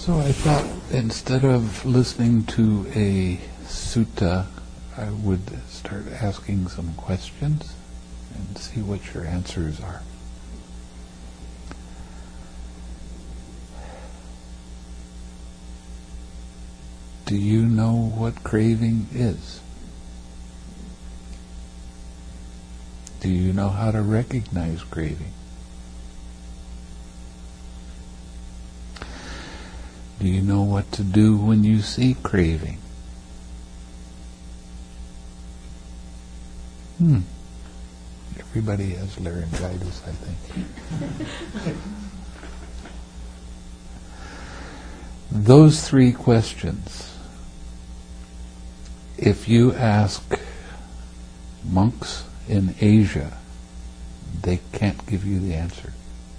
So I thought instead of listening to a sutta, I would start asking some questions and see what your answers are. Do you know what craving is? Do you know how to recognize craving? Do you know what to do when you see craving? Everybody has laryngitis, I think. Those three questions, if you ask monks in Asia, they can't give you the answer.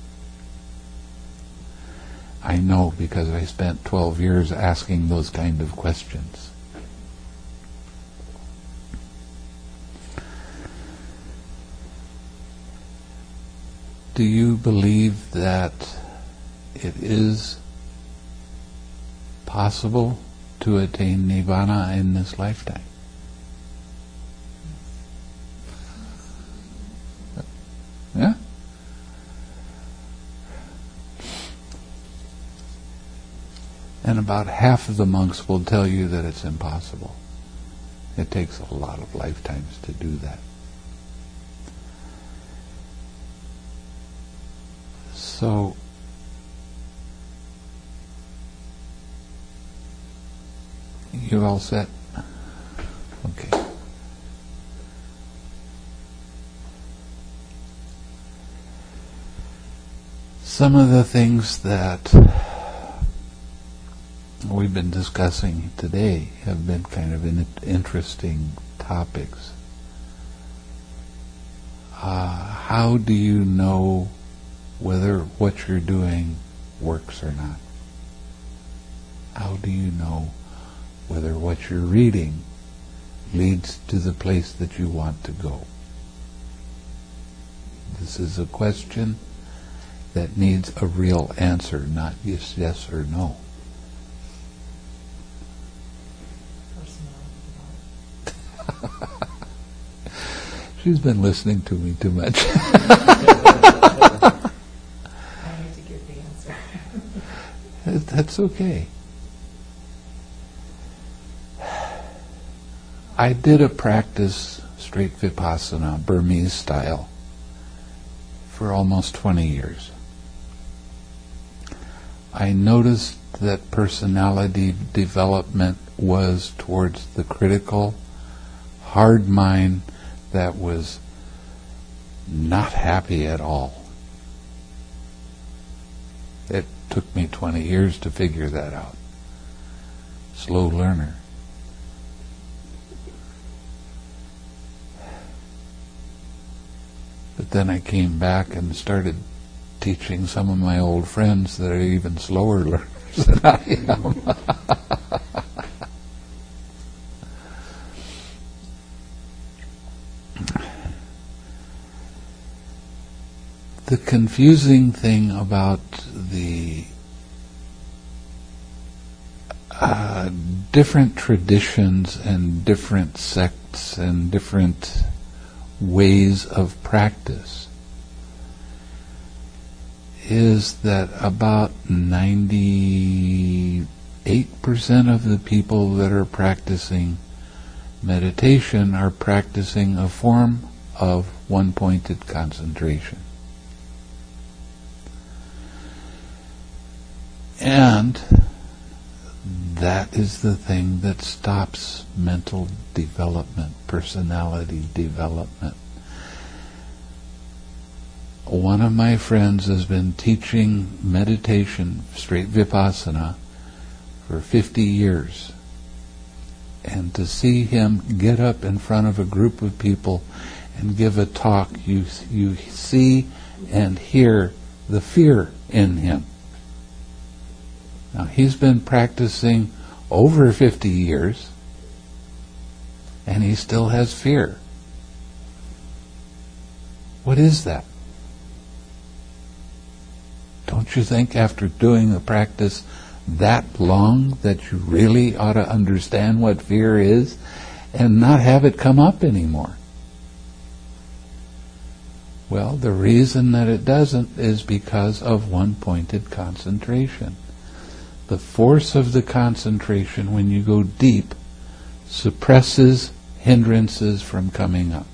I know because I spent 12 years asking those kind of questions. Do you believe that it is possible to attain Nibbana in this lifetime? Yeah? And about half of the monks will tell you that it's impossible. It takes a lot of lifetimes to do that. So, you all set? Okay. Some of the things that we've been discussing today have been kind of interesting topics. How do you know whether what you're doing works or not? How do you know whether what you're reading leads to the place that you want to go? This is a question that needs a real answer, not just yes or no. She's been listening to me too much. I need to give the answer. That's okay. I did a practice, straight Vipassana, Burmese style, for almost 20 years. I noticed that personality development was towards the critical, hard mind that was not happy at all. It took me 20 years to figure that out. Slow learner. But then I came back and started teaching some of my old friends that are even slower learners than I am. The confusing thing about the different traditions and different sects and different ways of practice is that about 98% of the people that are practicing meditation are practicing a form of one-pointed concentration. And that is the thing that stops mental development, personality development. One of my friends has been teaching meditation, straight Vipassana, for 50 years. And to see him get up in front of a group of people and give a talk, you see and hear the fear in him. Now, he's been practicing over 50 years, and he still has fear. What is that? Don't you think after doing the practice that long that you really ought to understand what fear is and not have it come up anymore? Well, the reason that it doesn't is because of one-pointed concentration. The force of the concentration when you go deep suppresses hindrances from coming up.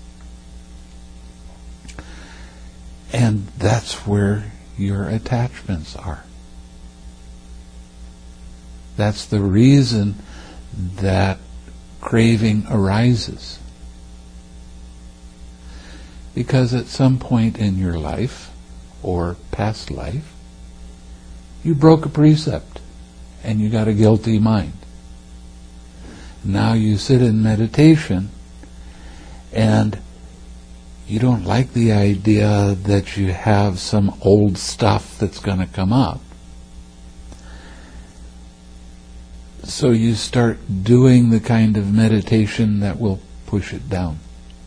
And that's where your attachments are. That's the reason that craving arises. Because at some point in your life, or past life, you broke a precept and you got a guilty mind. Now you sit in meditation and you don't like the idea that you have some old stuff that's going to come up. So you start doing the kind of meditation that will push it down.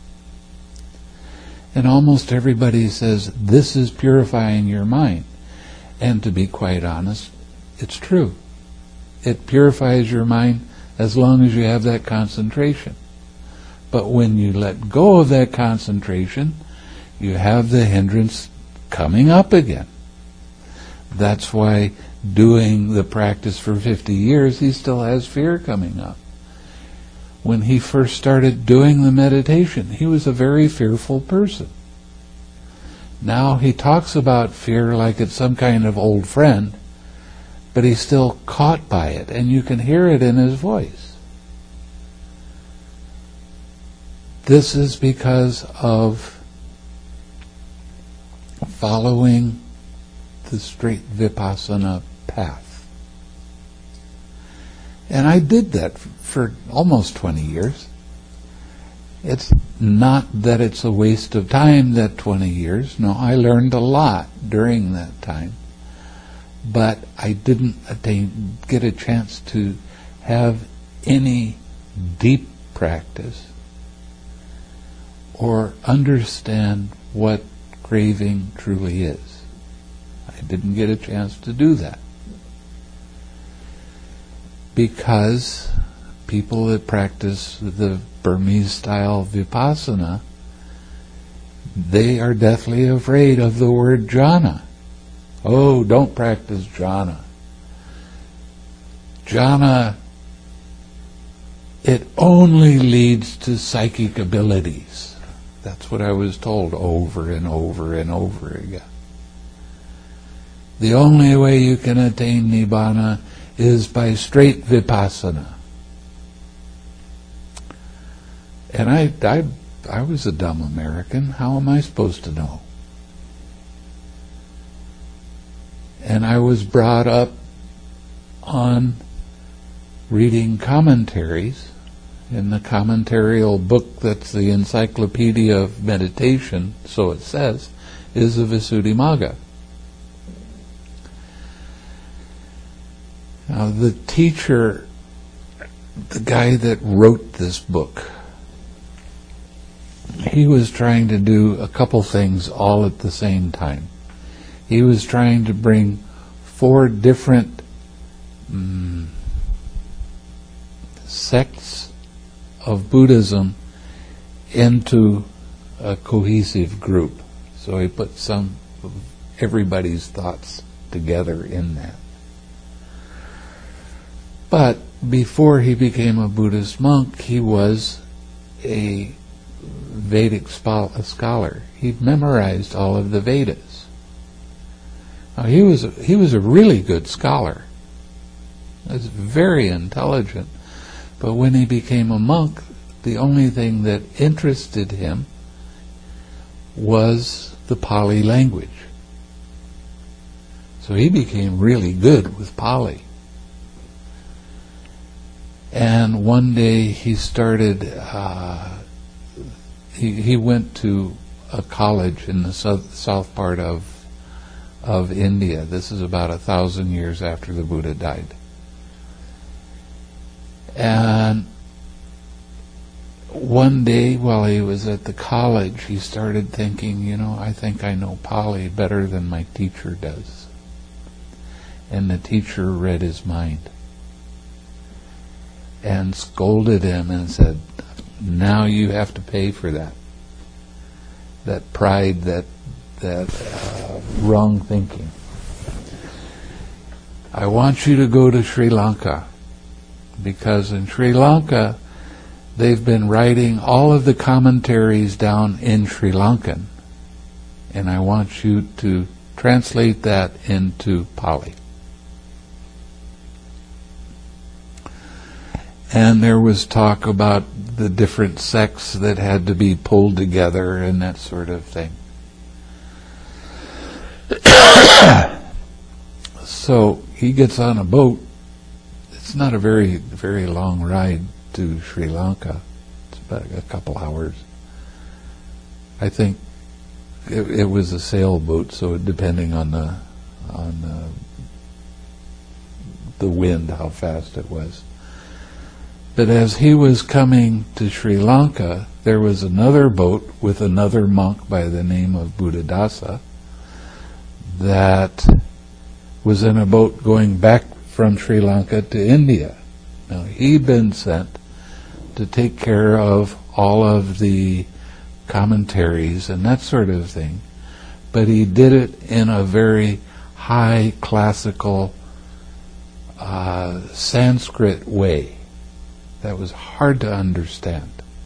And almost everybody says, this is purifying your mind. And to be quite honest, it's true. It purifies your mind as long as you have that concentration. But when you let go of that concentration, you have the hindrance coming up again. That's why doing the practice for 50 years, he still has fear coming up. When he first started doing the meditation, he was a very fearful person. Now he talks about fear like it's some kind of old friend, but he's still caught by it, and you can hear it in his voice. This is because of following the straight vipassana path. And I did that for almost 20 years. It's not that it's a waste of time, that 20 years. No, I learned a lot during that time. But I didn't get a chance to have any deep practice or understand what craving truly is. I didn't get a chance to do that. Because people that practice the Burmese-style vipassana, they are deathly afraid of the word jhana. Oh, don't practice jhana. Jhana, it only leads to psychic abilities. That's what I was told over and over and over again. The only way you can attain Nibbana is by straight vipassana. And I was a dumb American. How am I supposed to know? And I was brought up on reading commentaries. In the commentarial book that's the Encyclopedia of Meditation, so it says, is the Visuddhimagga. Now the teacher, the guy that wrote this book, he was trying to do a couple things all at the same time. He was trying to bring 4 different sects of Buddhism into a cohesive group. So he put some of everybody's thoughts together in that. But before he became a Buddhist monk, he was a Vedic scholar. He memorized all of the Vedas. Now he was a really good scholar. He was very intelligent. But when he became a monk, the only thing that interested him was the Pali language. So he became really good with Pali. And one day he started, he went to a college in the south part of India. This is about 1,000 years after the Buddha died. And one day while he was at the college, he started thinking, I think I know Pali better than my teacher does. And the teacher read his mind and scolded him and said, now you have to pay for that. That pride, that wrong thinking. I want you to go to Sri Lanka, because in Sri Lanka they've been writing all of the commentaries down in Sri Lankan, and I want you to translate that into Pali. And there was talk about the different sects that had to be pulled together and that sort of thing. So he gets on a boat. It's not a very, very long ride to Sri Lanka. It's about a couple hours. I think it was a sailboat, so depending on the wind, how fast it was. But as he was coming to Sri Lanka, there was another boat with another monk by the name of Buddhadasa that was in a boat going back from Sri Lanka to India. Now, he'd been sent to take care of all of the commentaries and that sort of thing, but he did it in a very high classical Sanskrit way that was hard to understand.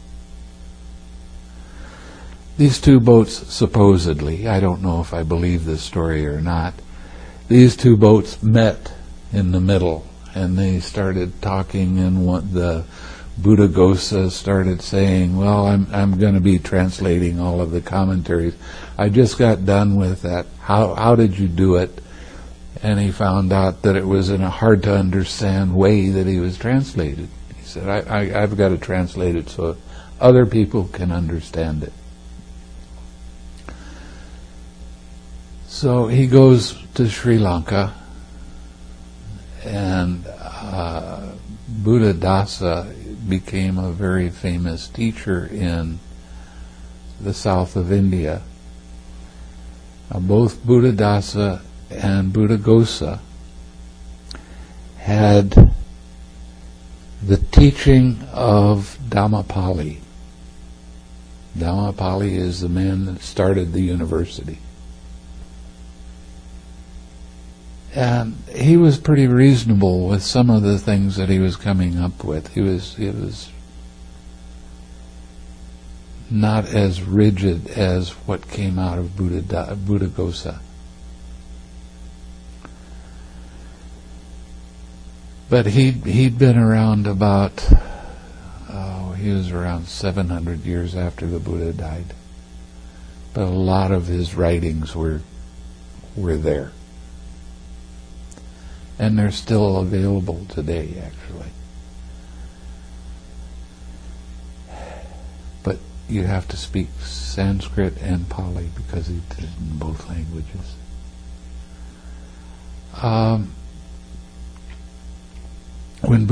These two boats, supposedly, I don't know if I believe this story or not, these two boats met in the middle, and they started talking, and the Buddhaghosa started saying, well, I'm going to be translating all of the commentaries. I just got done with that. How did you do it? And he found out that it was in a hard to understand way that he was translated. He said, I've got to translate it so other people can understand it. So he goes to Sri Lanka, and Buddhadasa became a very famous teacher in the south of India. Both Buddhadasa and Buddhaghosa had the teaching of Dhammapali. Dhammapali is the man that started the university. And he was pretty reasonable with some of the things that he was coming up with. He was not as rigid as what came out of Buddhaghosa. But he'd been around about, he was around 700 years after the Buddha died. But a lot of his writings were there. And they're still available today, actually. But you have to speak Sanskrit and Pali because he did it in both languages. When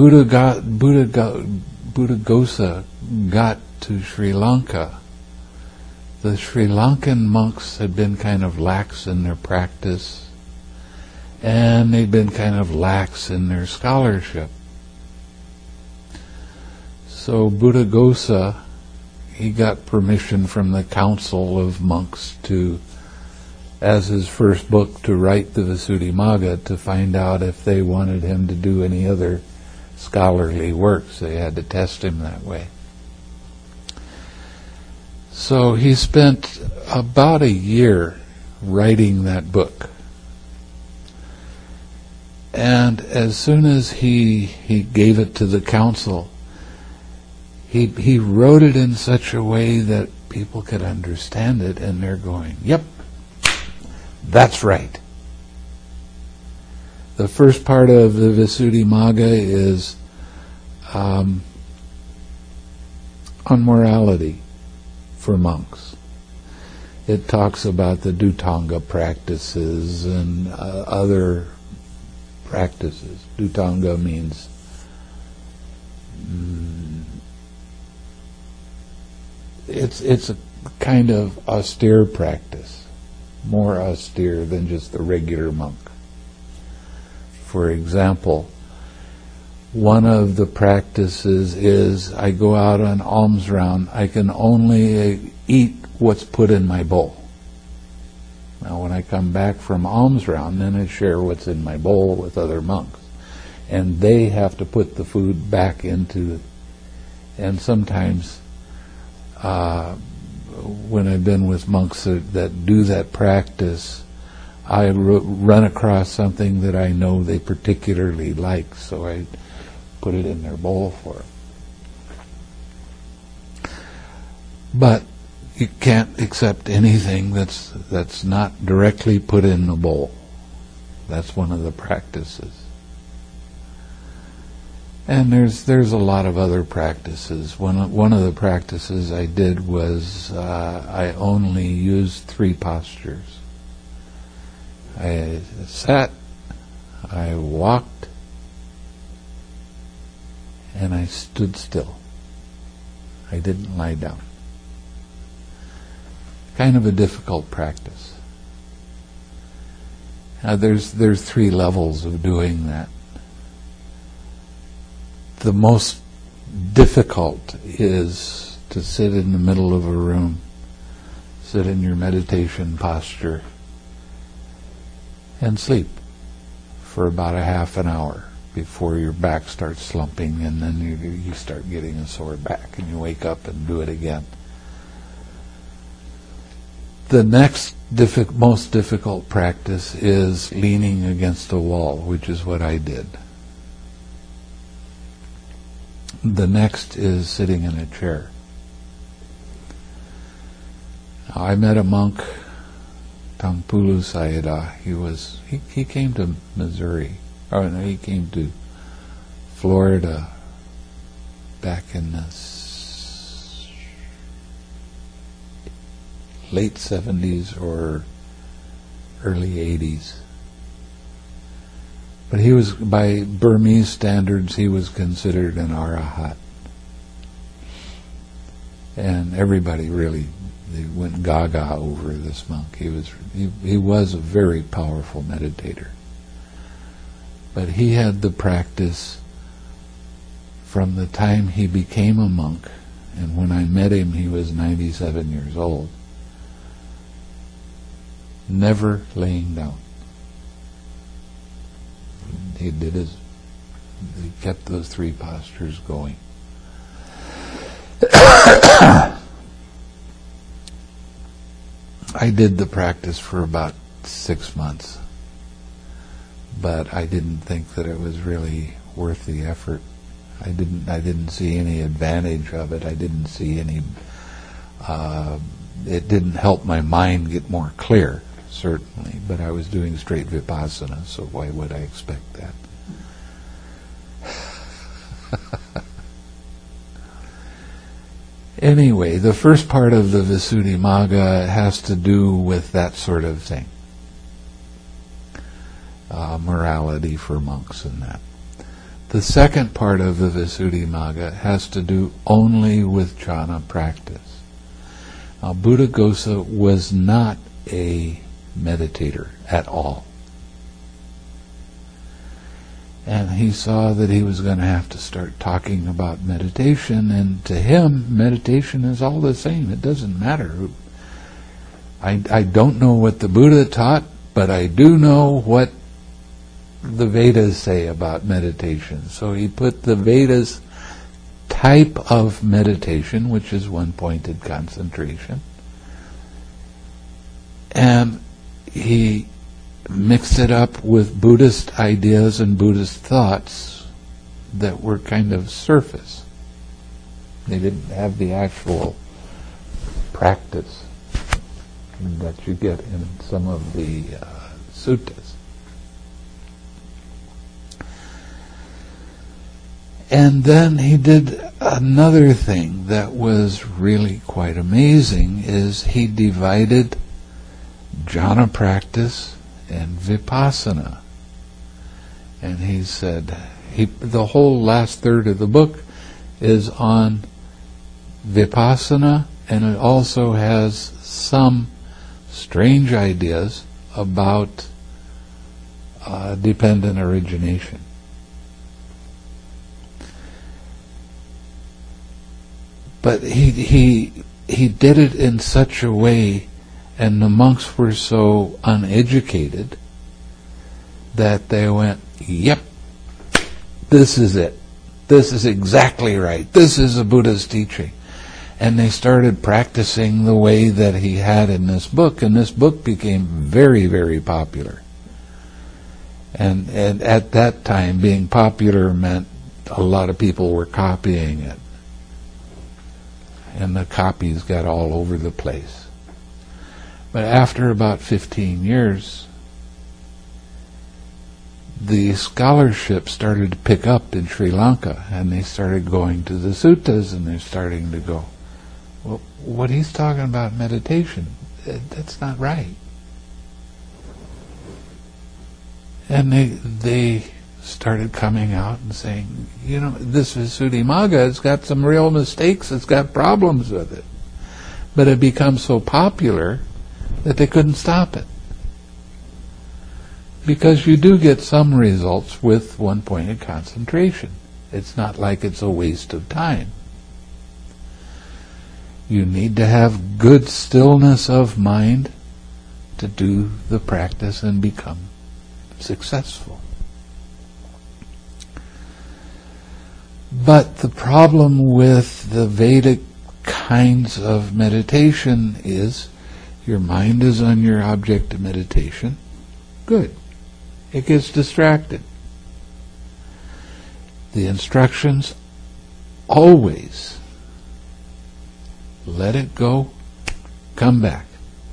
Buddhaghosa got to Sri Lanka, the Sri Lankan monks had been kind of lax in their practice, and they'd been kind of lax in their scholarship. So Buddhaghosa, he got permission from the council of monks to, as his first book, to write the Visuddhimagga, to find out if they wanted him to do any other scholarly works. They had to test him that way. So he spent about a year writing that book. And as soon as he gave it to the council, he wrote it in such a way that people could understand it, and they're going, yep, that's right. The first part of the Visuddhimagga is on morality for monks. It talks about the Dhutanga practices and other practices. Dhutanga means it's a kind of austere practice, more austere than just the regular monk. For example, one of the practices is I go out on alms round, I can only eat what's put in my bowl. Now when I come back from alms round, then I share what's in my bowl with other monks. And they have to put the food back into, and sometimes when I've been with monks that do that practice, I run across something that I know they particularly like, so I put it in their bowl for them. But you can't accept anything that's not directly put in the bowl. That's one of the practices. And there's a lot of other practices. One of the practices I did was I only used 3 postures. I sat, I walked, and I stood still. I didn't lie down. Kind of a difficult practice. Now there's 3 levels of doing that. The most difficult is to sit in the middle of a room, sit in your meditation posture, and sleep for about a half an hour before your back starts slumping, and then you start getting a sore back, and you wake up and do it again. The next most difficult practice is leaning against a wall, which is what I did. The next is sitting in a chair. Now, I met a monk, Taungpulu Sayadaw. He came to Missouri. Oh no, he came to Florida back in the late 70s or early 80s. But he was, by Burmese standards, he was considered an arahat. And everybody really, they went gaga over this monk. He was a very powerful meditator. But he had the practice from the time he became a monk, and when I met him he was 97 years old, never laying down. He kept those 3 postures going. I did the practice for about 6 months, but I didn't think that it was really worth the effort. I didn't see any advantage of it. I didn't see any. It didn't help my mind get more clear, certainly, but I was doing straight vipassana, so why would I expect that? Anyway, the first part of the Visuddhimagga has to do with that sort of thing. Morality for monks and that. The second part of the Visuddhimagga has to do only with jhana practice. Now, Buddhaghosa was not a meditator at all. And he saw that he was going to have to start talking about meditation, and to him, meditation is all the same. It doesn't matter. I don't know what the Buddha taught, but I do know what the Vedas say about meditation. So he put the Vedas type of meditation, which is one-pointed concentration, and he mixed it up with Buddhist ideas and Buddhist thoughts that were kind of surface. They didn't have the actual practice that you get in some of the suttas. And then he did another thing that was really quite amazing, is he divided jhana practice and vipassana. And he said, the whole last third of the book is on vipassana, and it also has some strange ideas about dependent origination. But he did it in such a way, and the monks were so uneducated that they went, yep, this is it. This is exactly right. This is the Buddha's teaching. And they started practicing the way that he had in this book, and this book became very, very popular. And at that time, being popular meant a lot of people were copying it. And the copies got all over the place. But after about 15 years, the scholarship started to pick up in Sri Lanka, and they started going to the suttas, and they're starting to go, well, what he's talking about meditation, that's not right. And they started coming out and saying, this Visuddhimagga, it's got some real mistakes, it's got problems with it. But it becomes so popular that they couldn't stop it. Because you do get some results with one-pointed concentration. It's not like it's a waste of time. You need to have good stillness of mind to do the practice and become successful. But the problem with the Vedic kinds of meditation is your mind is on your object of meditation. Good. It gets distracted. The instructions always let it go, come back.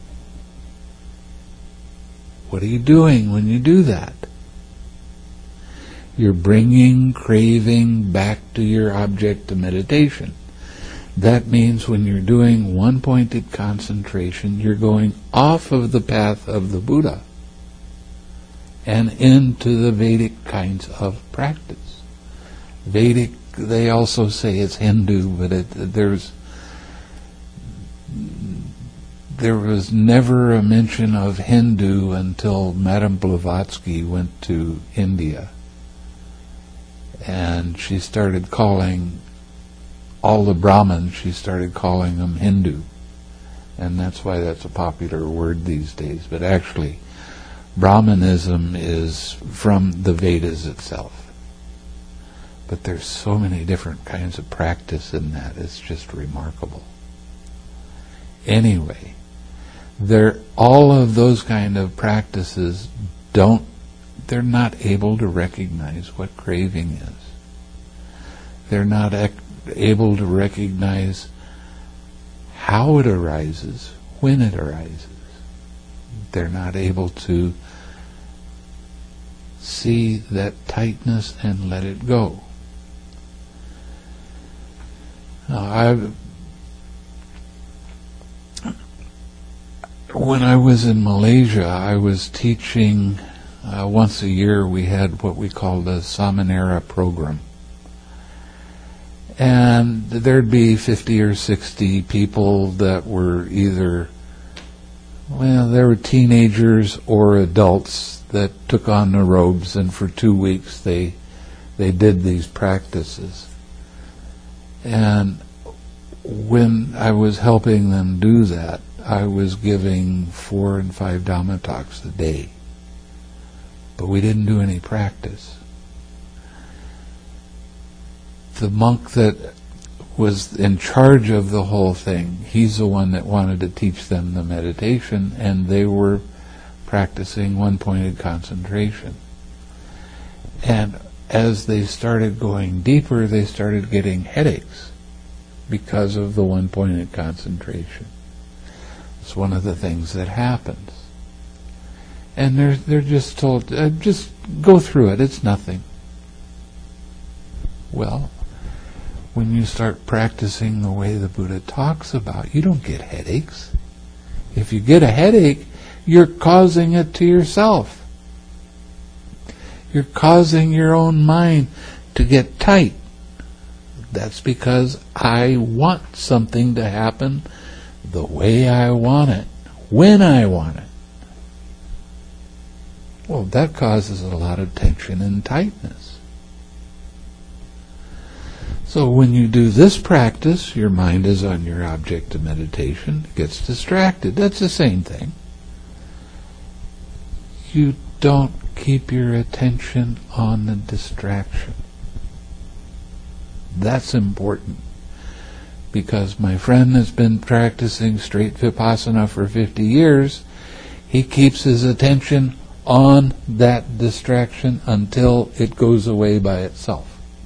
What are you doing when you do that? You're bringing craving back to your object of meditation. That means when you're doing one-pointed concentration, you're going off of the path of the Buddha and into the Vedic kinds of practice. Vedic, they also say it's Hindu, but there was never a mention of Hindu until Madame Blavatsky went to India. And she started calling all the Brahmins, she started calling them Hindu. And that's why that's a popular word these days. But actually, Brahmanism is from the Vedas itself. But there's so many different kinds of practice in that, it's just remarkable. Anyway, all of those kind of practices they're not able to recognize what craving is. They're not able to recognize how it arises, when it arises. They're not able to see that tightness and let it go. Now, when I was in Malaysia, I was teaching, once a year we had what we called a Samanera program. And there'd be 50 or 60 people that were either, they were teenagers or adults that took on the robes, and for 2 weeks they did these practices. And when I was helping them do that, I was giving 4 and 5 Dhamma talks a day. But we didn't do any practice. The monk that was in charge of the whole thing, he's the one that wanted to teach them the meditation, and they were practicing one-pointed concentration. And as they started going deeper, they started getting headaches because of the one-pointed concentration. It's one of the things that happens. And they're just told, just go through it, it's nothing. Well, when you start practicing the way the Buddha talks about, you don't get headaches. If you get a headache, you're causing it to yourself. You're causing your own mind to get tight. That's because I want something to happen the way I want it, when I want it. Well, that causes a lot of tension and tightness. So when you do this practice, your mind is on your object of meditation, it gets distracted. That's the same thing. You don't keep your attention on the distraction. That's important. Because my friend has been practicing straight Vipassana for 50 years, he keeps his attention on that distraction until it goes away by itself.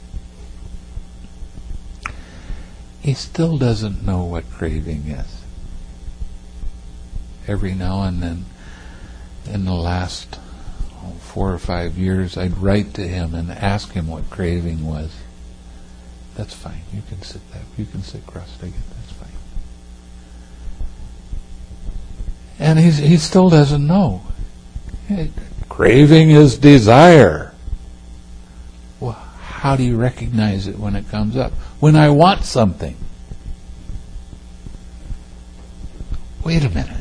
He still doesn't know what craving is. Every now and then, in the last 4 or 5 years, I'd write to him and ask him what craving was. That's fine. You can sit cross-legged. That's fine. And he still doesn't know. Craving is desire. Well, how do you recognize it when it comes up? When I want something. Wait a minute.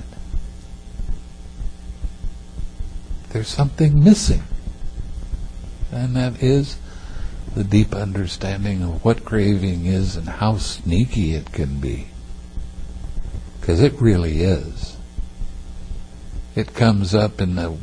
There's something missing. And that is the deep understanding of what craving is and how sneaky it can be. Because it really is. It comes up in the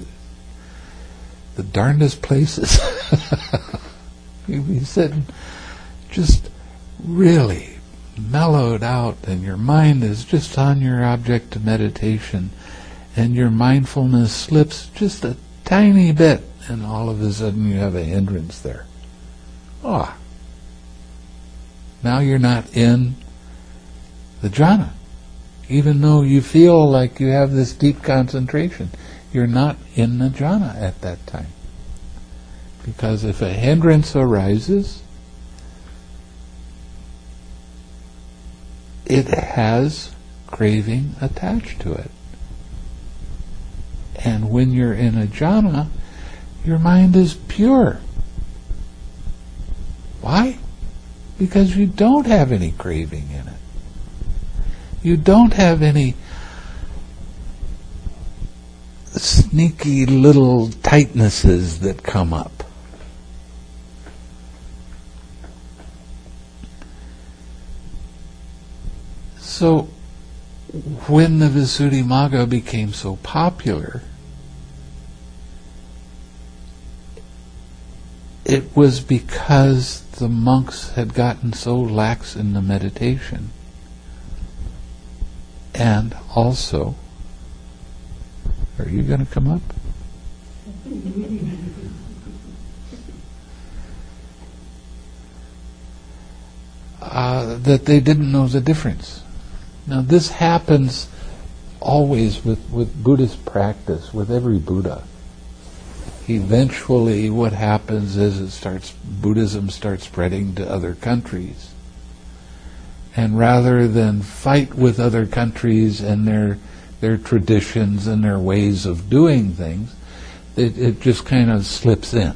darndest places. You'd be sitting just really mellowed out, and your mind is just on your object of meditation, and your mindfulness slips just a tiny bit, and all of a sudden you have a hindrance there. Now you're not in the jhana. Even though you feel like you have this deep concentration, you're not in the jhana at that time. Because if a hindrance arises, it has craving attached to it. And when you're in a jhana, your mind is pure. Why? Because you don't have any craving in it. You don't have any sneaky little tightnesses that come up. So, when the Visuddhimagga became so popular, it was because the monks had gotten so lax in the meditation. And also, are you going to come up? That they didn't know the difference. Now this happens always with Buddhist practice, with every Buddha. Eventually what happens is Buddhism starts spreading to other countries. And rather than fight with other countries and their traditions and their ways of doing things, it just kind of slips in.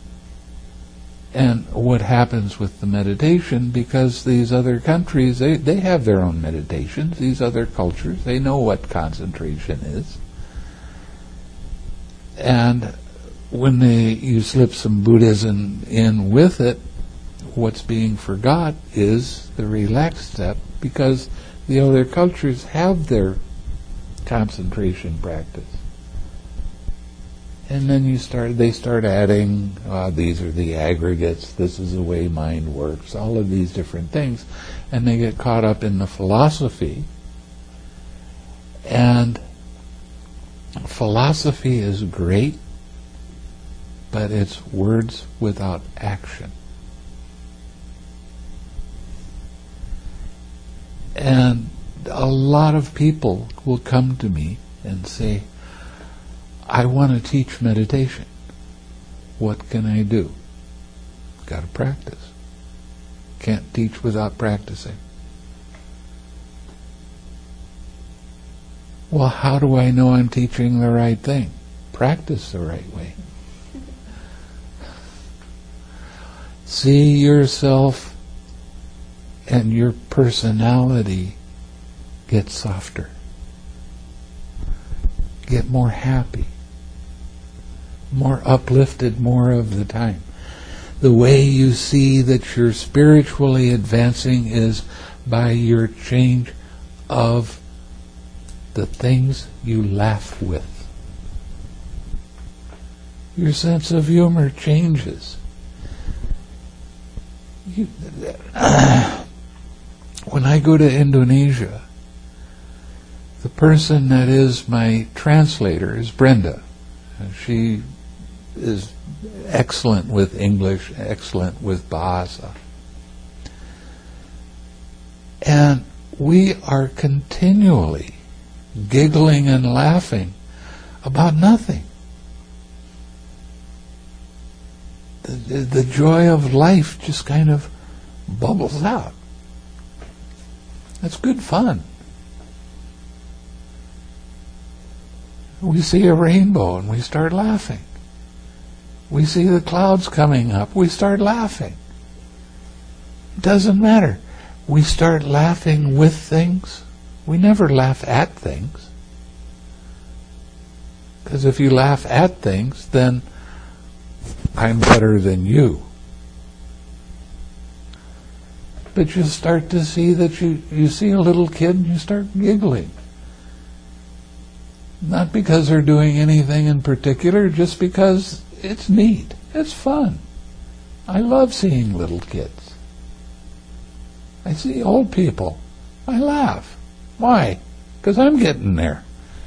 And what happens with the meditation, because these other countries, they have their own meditations, these other cultures, they know what concentration is. And when you slip some Buddhism in with it, what's being forgot is the relaxed step, because the other cultures have their concentration practice. And then they start adding, these are the aggregates, this is the way mind works, all of these different things, and they get caught up in the philosophy. And philosophy is great, but it's words without action. And a lot of people will come to me and say, I want to teach meditation. What can I do? Got to practice. Can't teach without practicing. Well, how do I know I'm teaching the right thing? Practice the right way. See yourself and your personality get softer. Get more happy. more uplifted more of the time. The way you see that you're spiritually advancing is by your change of the things you laugh with. Your sense of humor changes. When I go to Indonesia, the person that is my translator is Brenda. She is excellent with English, excellent with Bahasa. And we are continually giggling and laughing about nothing. The joy of life just kind of bubbles out. That's good fun. We see a rainbow and we start laughing. We see the clouds coming up, we start laughing. It doesn't matter. We start laughing with things. We never laugh at things. Because if you laugh at things, then I'm better than you. But you start to see that you see a little kid and you start giggling. Not because they're doing anything in particular, just because it's neat. It's fun. I love seeing little kids. I see old people. I laugh. Why? Because I'm getting there.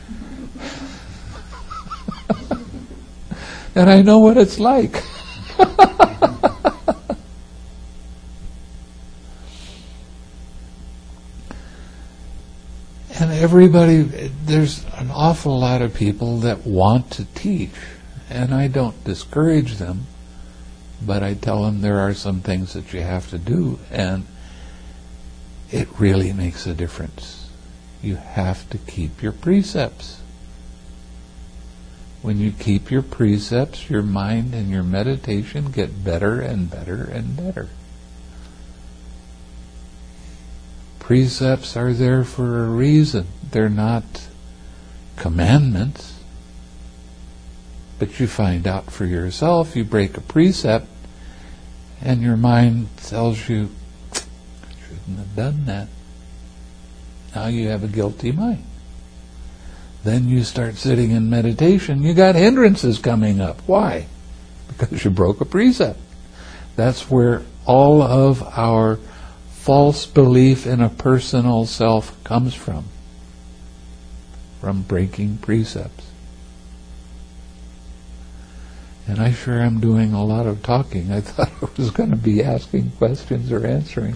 And I know what it's like. And everybody, there's an awful lot of people that want to teach, and I don't discourage them, but I tell them there are some things that you have to do, and it really makes a difference. You have to keep your precepts. When you keep your precepts, your mind and your meditation get better and better and better. Precepts are there for a reason. They're not commandments. But you find out for yourself, you break a precept, and your mind tells you, I shouldn't have done that. Now you have a guilty mind. Then you start sitting in meditation, you got hindrances coming up. Why? Because you broke a precept. That's where all of our false belief in a personal self comes from breaking precepts. And I sure am doing a lot of talking. I thought I was going to be asking questions or answering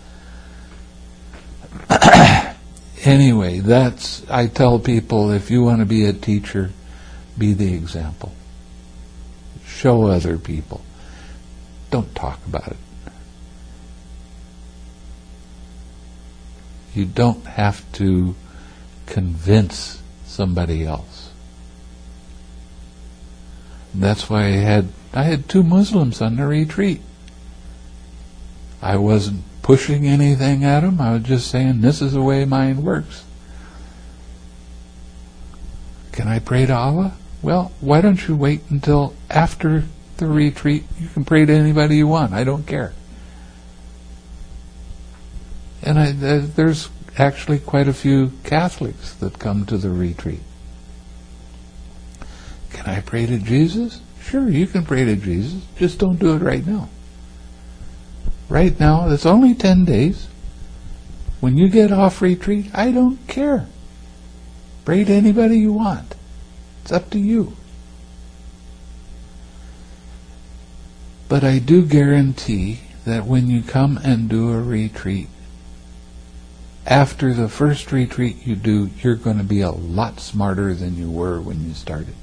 them. Anyway, I tell people, if you want to be a teacher, be the example. Show other people. Don't talk about it. You don't have to convince somebody else. That's why I had 2 Muslims on the retreat. I wasn't pushing anything at them. I was just saying, this is the way mind works. Can I pray to Allah? Well, why don't you wait until after the retreat? You can pray to anybody you want. I don't care. And there's actually quite a few Catholics that come to the retreat. Can I pray to Jesus? Sure, you can pray to Jesus. Just don't do it right now. Right now, it's only 10 days. When you get off retreat, I don't care. Pray to anybody you want. It's up to you. But I do guarantee that when you come and do a retreat, after the first retreat you do, you're going to be a lot smarter than you were when you started.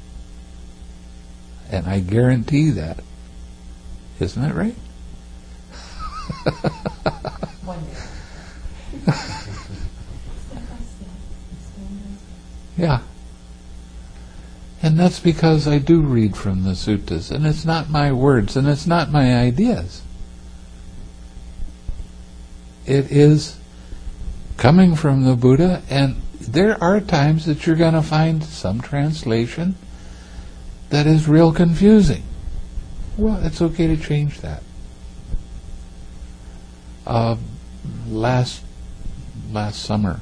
And I guarantee that. Isn't that right? One day. Yeah. And that's because I do read from the suttas, and it's not my words, and it's not my ideas. It is coming from the Buddha, and there are times that you're going to find some translation that is real confusing. Well, it's okay to change that. Last summer,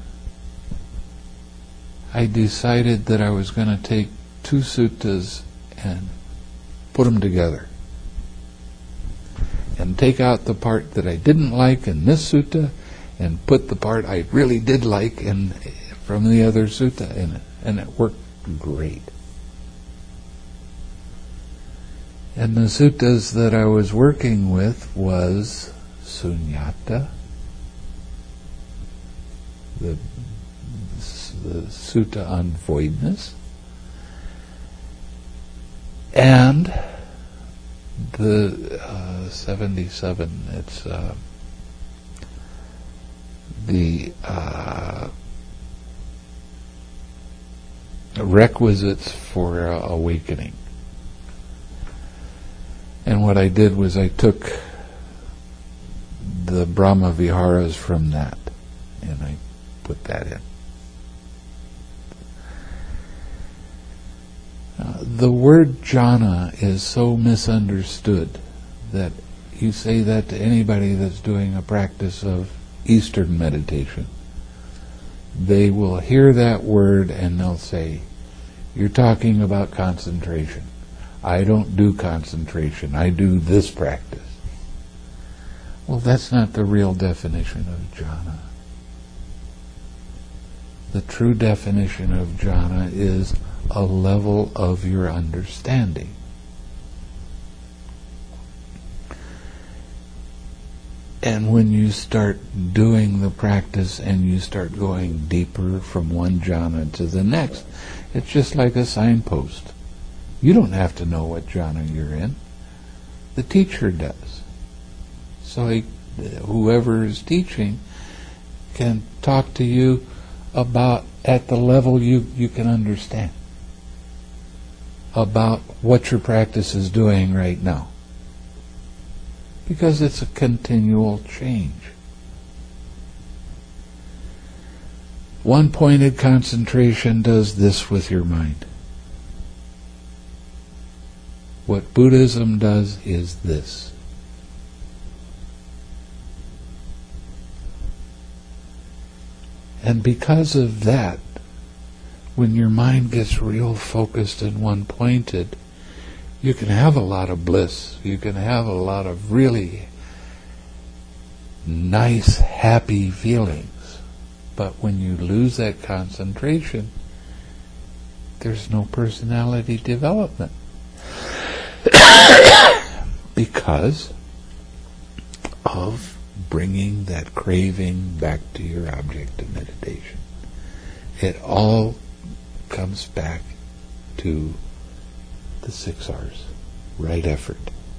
I decided that I was going to take two suttas and put them together. And take out the part that I didn't like in this sutta and put the part I really did like from the other sutta in it. And it worked great. And the suttas that I was working with was Sunyata, the sutta on voidness, and the 77, it's the requisites for awakening. And what I did was I took the Brahma Viharas from that and I put that in. The word jhana is so misunderstood that you say that to anybody that's doing a practice of Eastern meditation. They will hear that word and they'll say, "You're talking about concentration. I don't do concentration. I do this practice." Well, that's not the real definition of jhana. The true definition of jhana is a level of your understanding. And when you start doing the practice and you start going deeper from one jhana to the next, it's just like a signpost. You don't have to know what jhana you're in. The teacher does. So whoever is teaching can talk to you about at the level you can understand about what your practice is doing right now. Because it's a continual change. One-pointed concentration does this with your mind. What Buddhism does is this. And because of that, when your mind gets real focused and one-pointed, you can have a lot of bliss. You can have a lot of really nice, happy feelings. But when you lose that concentration, there's no personality development. Because of bringing that craving back to your object of meditation. It all comes back to the 6 R's. Right effort.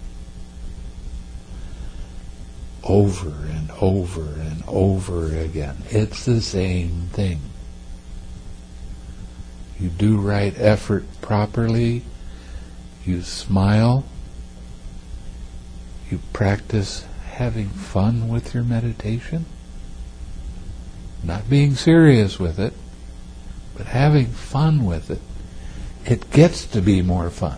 Over and over and over again. It's the same thing. You do right effort properly. You smile. You practice having fun with your meditation. Not being serious with it, but having fun with it. It gets to be more fun.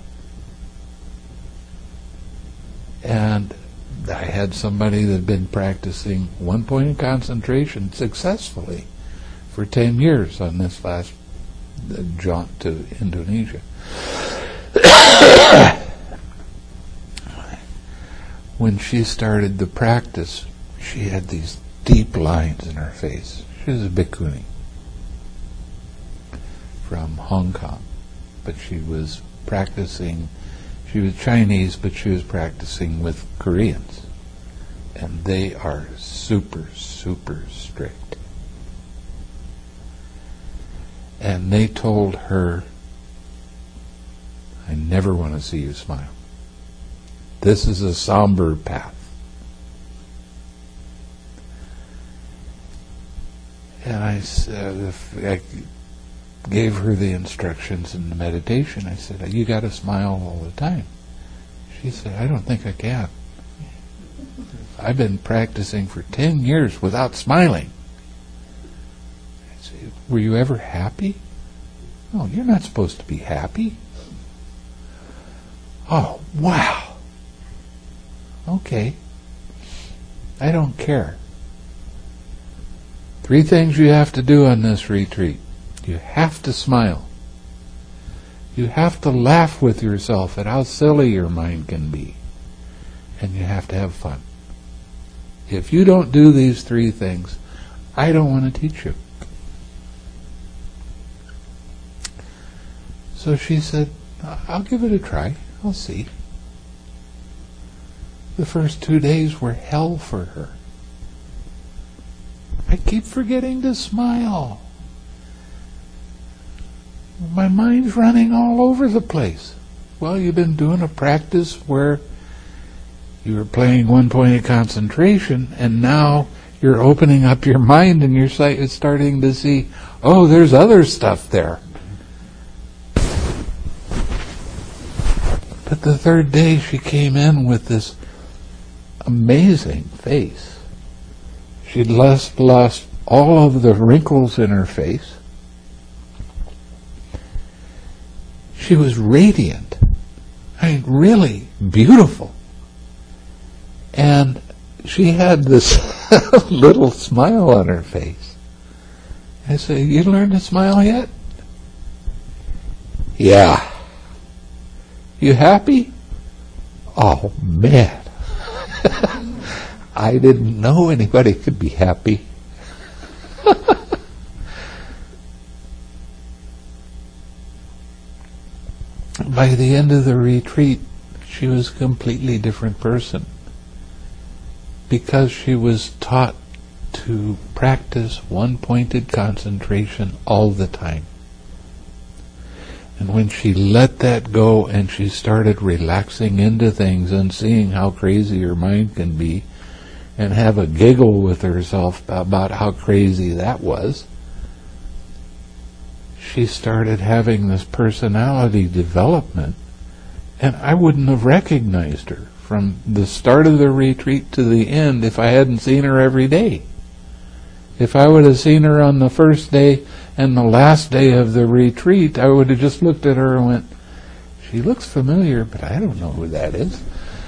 And I had somebody that had been practicing one-pointed concentration successfully for 10 years on this last jaunt to Indonesia. When she started the practice, she had these deep lines in her face. She was a bhikkhuni from Hong Kong, but she was practicing. She was Chinese, but she was practicing with Koreans, and they are super, super strict. And they told her, "I never want to see you smile. This is a somber path." And I said, I gave her the instructions in the meditation. I said, "You got to smile all the time." She said, "I don't think I can. I've been practicing for 10 years without smiling." I said, "Were you ever happy?" "No, you're not supposed to be happy." Oh, wow. Okay. I don't care. 3 things you have to do on this retreat. You have to smile. You have to laugh with yourself at how silly your mind can be. And you have to have fun. If you don't do these 3 things, I don't want to teach you. So she said, I'll give it a try. I'll see. The first 2 days were hell for her. I keep forgetting to smile. My mind's running all over the place. Well, you've been doing a practice where you were playing one-pointed concentration, and now you're opening up your mind and you're starting to see, oh, there's other stuff there. But the 3rd day she came in with this amazing face. She'd lost all of the wrinkles in her face. She was radiant. I mean, really beautiful. And she had this little smile on her face. I said, you learned to smile yet? Yeah. You happy? Oh, man. I didn't know anybody could be happy. By the end of the retreat, she was a completely different person, because she was taught to practice one-pointed concentration all the time. And when she let that go and she started relaxing into things and seeing how crazy her mind can be, and have a giggle with herself about how crazy that was, she started having this personality development, and I wouldn't have recognized her from the start of the retreat to the end if I hadn't seen her every day. If I would have seen her on the first day and the last day of the retreat, I would have just looked at her and went, she looks familiar, but I don't know who that is.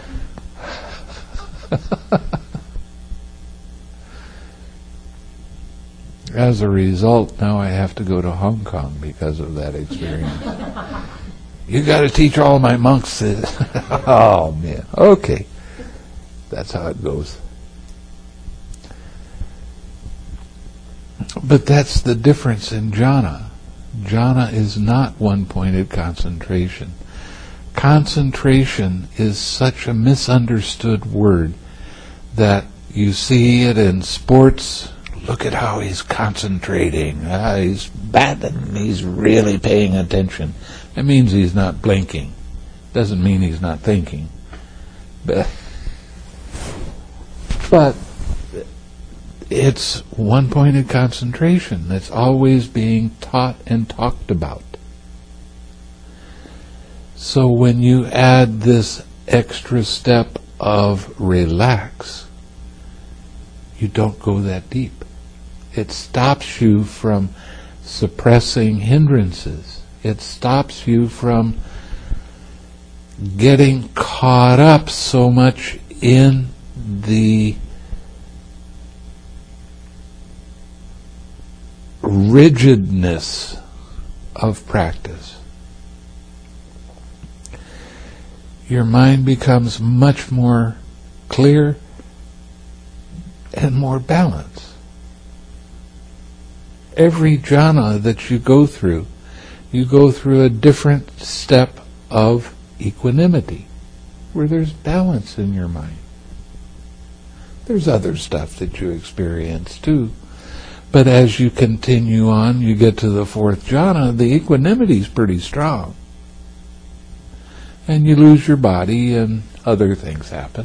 As a result, now I have to go to Hong Kong because of that experience. You got to teach all my monks this. Oh, man. Okay. That's how it goes. But that's the difference in jhana. Jhana is not one-pointed concentration. Concentration is such a misunderstood word that you see it in sports. Look at how he's concentrating. He's batting. He's really paying attention. It means he's not blinking. Doesn't mean he's not thinking. But it's one-pointed concentration that's always being taught and talked about. So when you add this extra step of relax, you don't go that deep. It stops you from suppressing hindrances. It stops you from getting caught up so much in the rigidness of practice. Your mind becomes much more clear and more balanced. Every jhana that you go through a different step of equanimity, where there's balance in your mind. There's other stuff that you experience too, but as you continue on, you get to the 4th jhana, the equanimity is pretty strong. And you lose your body and other things happen.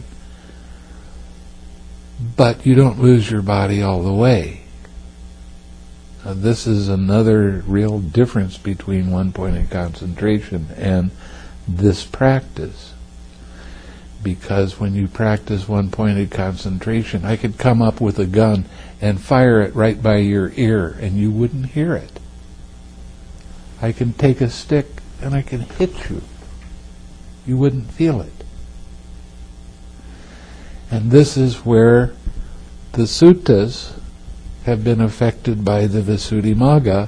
But you don't lose your body all the way. Now, this is another real difference between one-pointed concentration and this practice. Because when you practice one-pointed concentration, I could come up with a gun and fire it right by your ear and you wouldn't hear it. I can take a stick and I can hit you You wouldn't feel it. And this is where the suttas have been affected by the Visuddhimagga,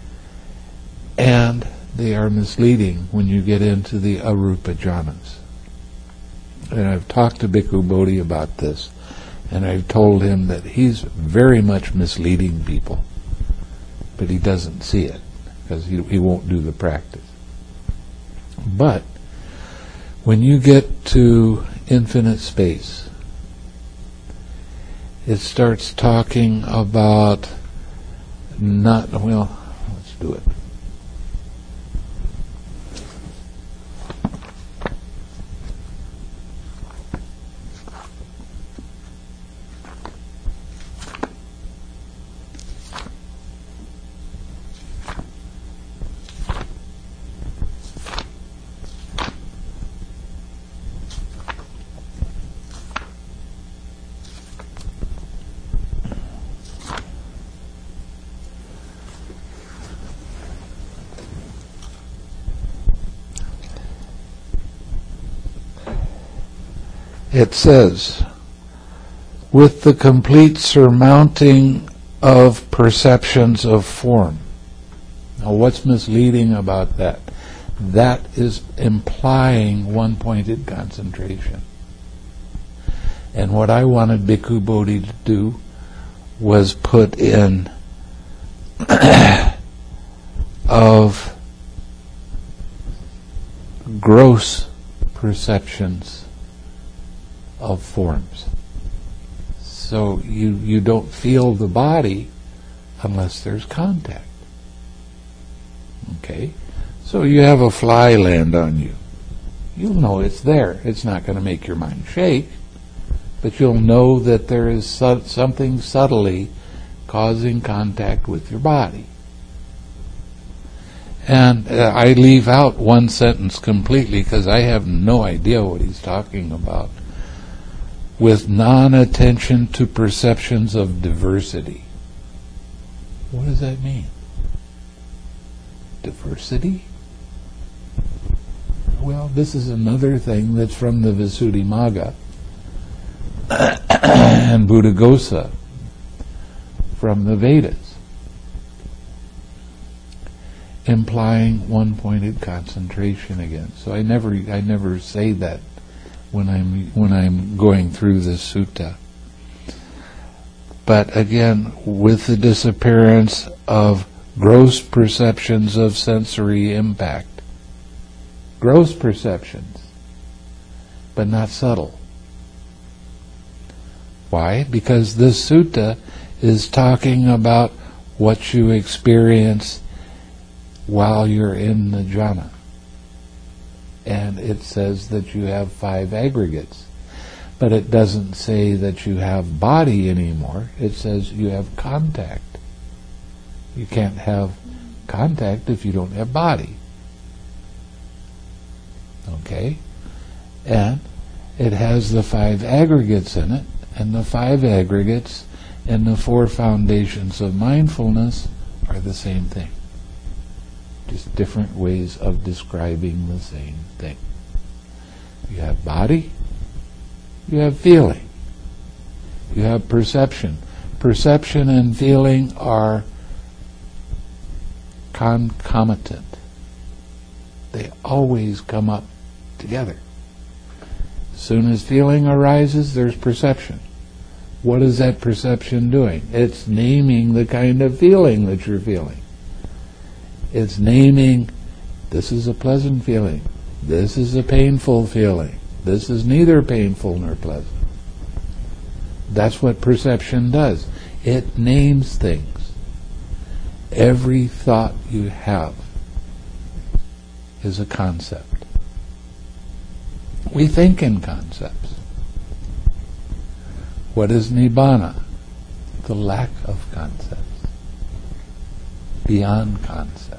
and they are misleading when you get into the arupa jhanas. And I've talked to Bhikkhu Bodhi about this, and I've told him that he's very much misleading people, but he doesn't see it, because he won't do the practice. But when you get to infinite space, it starts talking about let's do it. It says, with the complete surmounting of perceptions of form. Now, what's misleading about that? That is implying one-pointed concentration. And what I wanted Bhikkhu Bodhi to do was put in of gross perceptions of forms. So you don't feel the body unless there's contact. Okay? So you have a fly land on you. You'll know it's there. It's not going to make your mind shake, but you'll know that there is something subtly causing contact with your body. And I leave out one sentence completely because I have no idea what he's talking about. With non-attention to perceptions of diversity. What does that mean? Diversity? Well, this is another thing that's from the Visuddhimagga and Buddhaghosa from the Vedas, implying one-pointed concentration again. So I never say that when I'm going through this sutta. But again, with the disappearance of gross perceptions of sensory impact. Gross perceptions, but not subtle. Why? Because this sutta is talking about what you experience while you're in the jhana. And it says that you have 5 aggregates. But it doesn't say that you have body anymore. It says you have contact. You can't have contact if you don't have body. Okay? And it has the 5 aggregates in it, and the 5 aggregates and the 4 foundations of mindfulness are the same thing. Just different ways of describing the same thing. You have body, you have feeling, you have perception. Perception and feeling are concomitant. They always come up together. As soon as feeling arises, there's perception. What is that perception doing? It's naming the kind of feeling that you're feeling. It's naming, this is a pleasant feeling, this is a painful feeling, this is neither painful nor pleasant. That's what perception does. It names things. Every thought you have is a concept. We think in concepts. What is nibbana? The lack of concepts. Beyond concepts.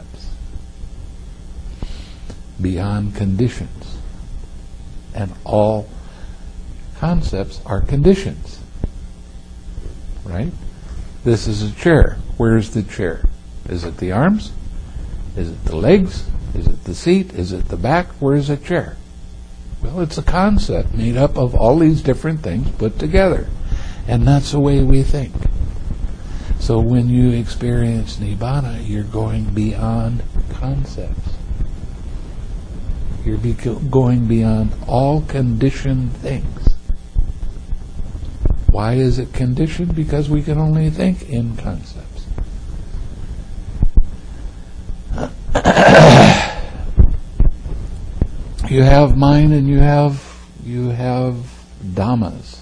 Beyond conditions. And all concepts are conditions. Right? This is a chair. Where's the chair? Is it the arms? Is it the legs? Is it the seat? Is it the back? Where's the chair? Well, it's a concept made up of all these different things put together. And that's the way we think. So when you experience Nibbana, you're going beyond concepts. You're going beyond all conditioned things. Why is it conditioned? Because we can only think in concepts. You have mind and you have dhammas.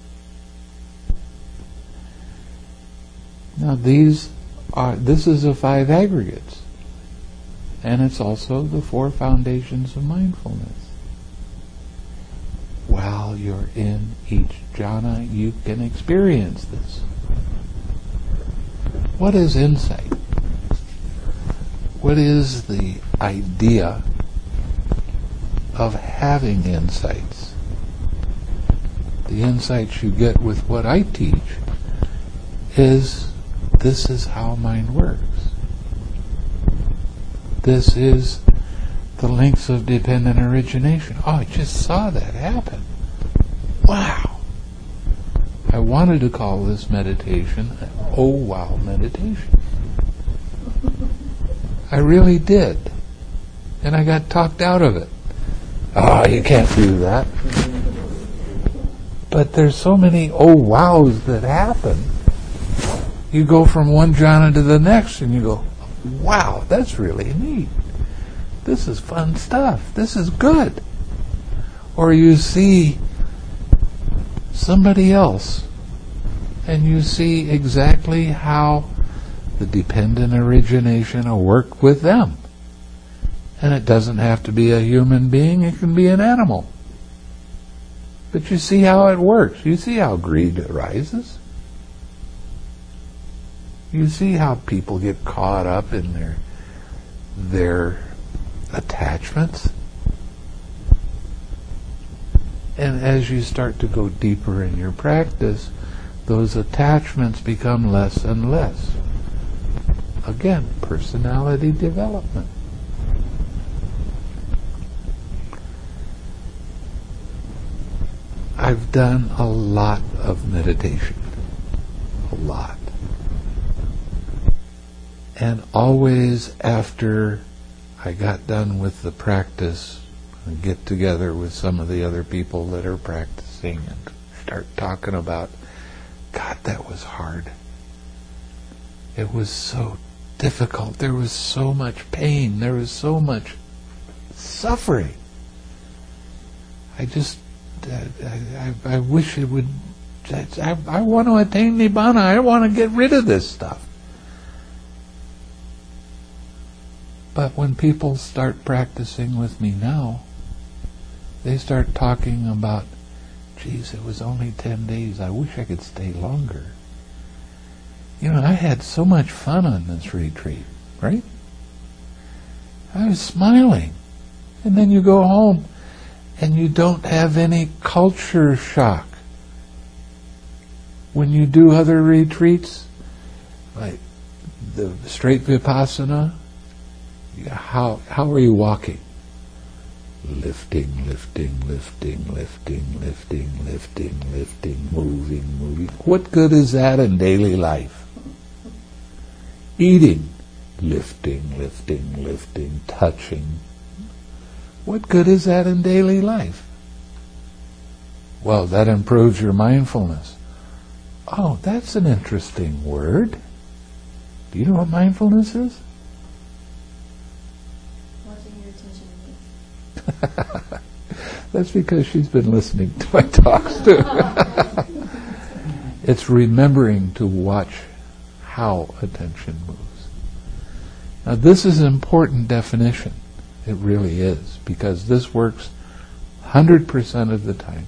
Now this is the 5 aggregates. And it's also the 4 foundations of mindfulness. While you're in each jhana, you can experience this. What is insight? What is the idea of having insights? The insights you get with what I teach is, this is how mind works. This is the links of dependent origination. Oh, I just saw that happen. Wow. I wanted to call this meditation an oh wow meditation. I really did. And I got talked out of it. Oh, you can't do that. But there's so many oh wows that happen. You go from one jhana to the next and you go, wow, that's really neat. This is fun stuff. This is good. Or you see somebody else and you see exactly how the dependent origination will work with them. And it doesn't have to be a human being, it can be an animal. But you see how it works. You see how greed arises. You see how people get caught up in their attachments. And as you start to go deeper in your practice, those attachments become less and less. Again, personality development. I've done a lot of meditation. A lot. And always after I got done with the practice, I get together with some of the other people that are practicing and start talking about, God, that was hard. It was so difficult. There was so much pain. There was so much suffering. I wish it would, I want to attain Nibbana. I want to get rid of this stuff. But when people start practicing with me now, they start talking about, geez, it was only 10 days. I wish I could stay longer. You know, I had so much fun on this retreat, right? I was smiling. And then you go home and you don't have any culture shock. When you do other retreats, like the straight Vipassana, how are you walking? Lifting, lifting, lifting, lifting, lifting, lifting, lifting, moving. What good is that in daily life? Eating, lifting, lifting, lifting, touching. What good is that in daily life? Well, that improves your mindfulness. Oh, that's an interesting word. Do you know what mindfulness is? That's because she's been listening to my talks too. It's remembering to watch how attention moves. Now this is an important definition. It really is, because this works 100% of the time.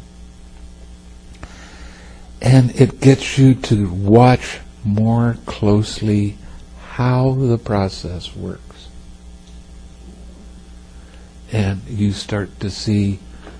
And it gets you to watch more closely how the process works. And you start to see,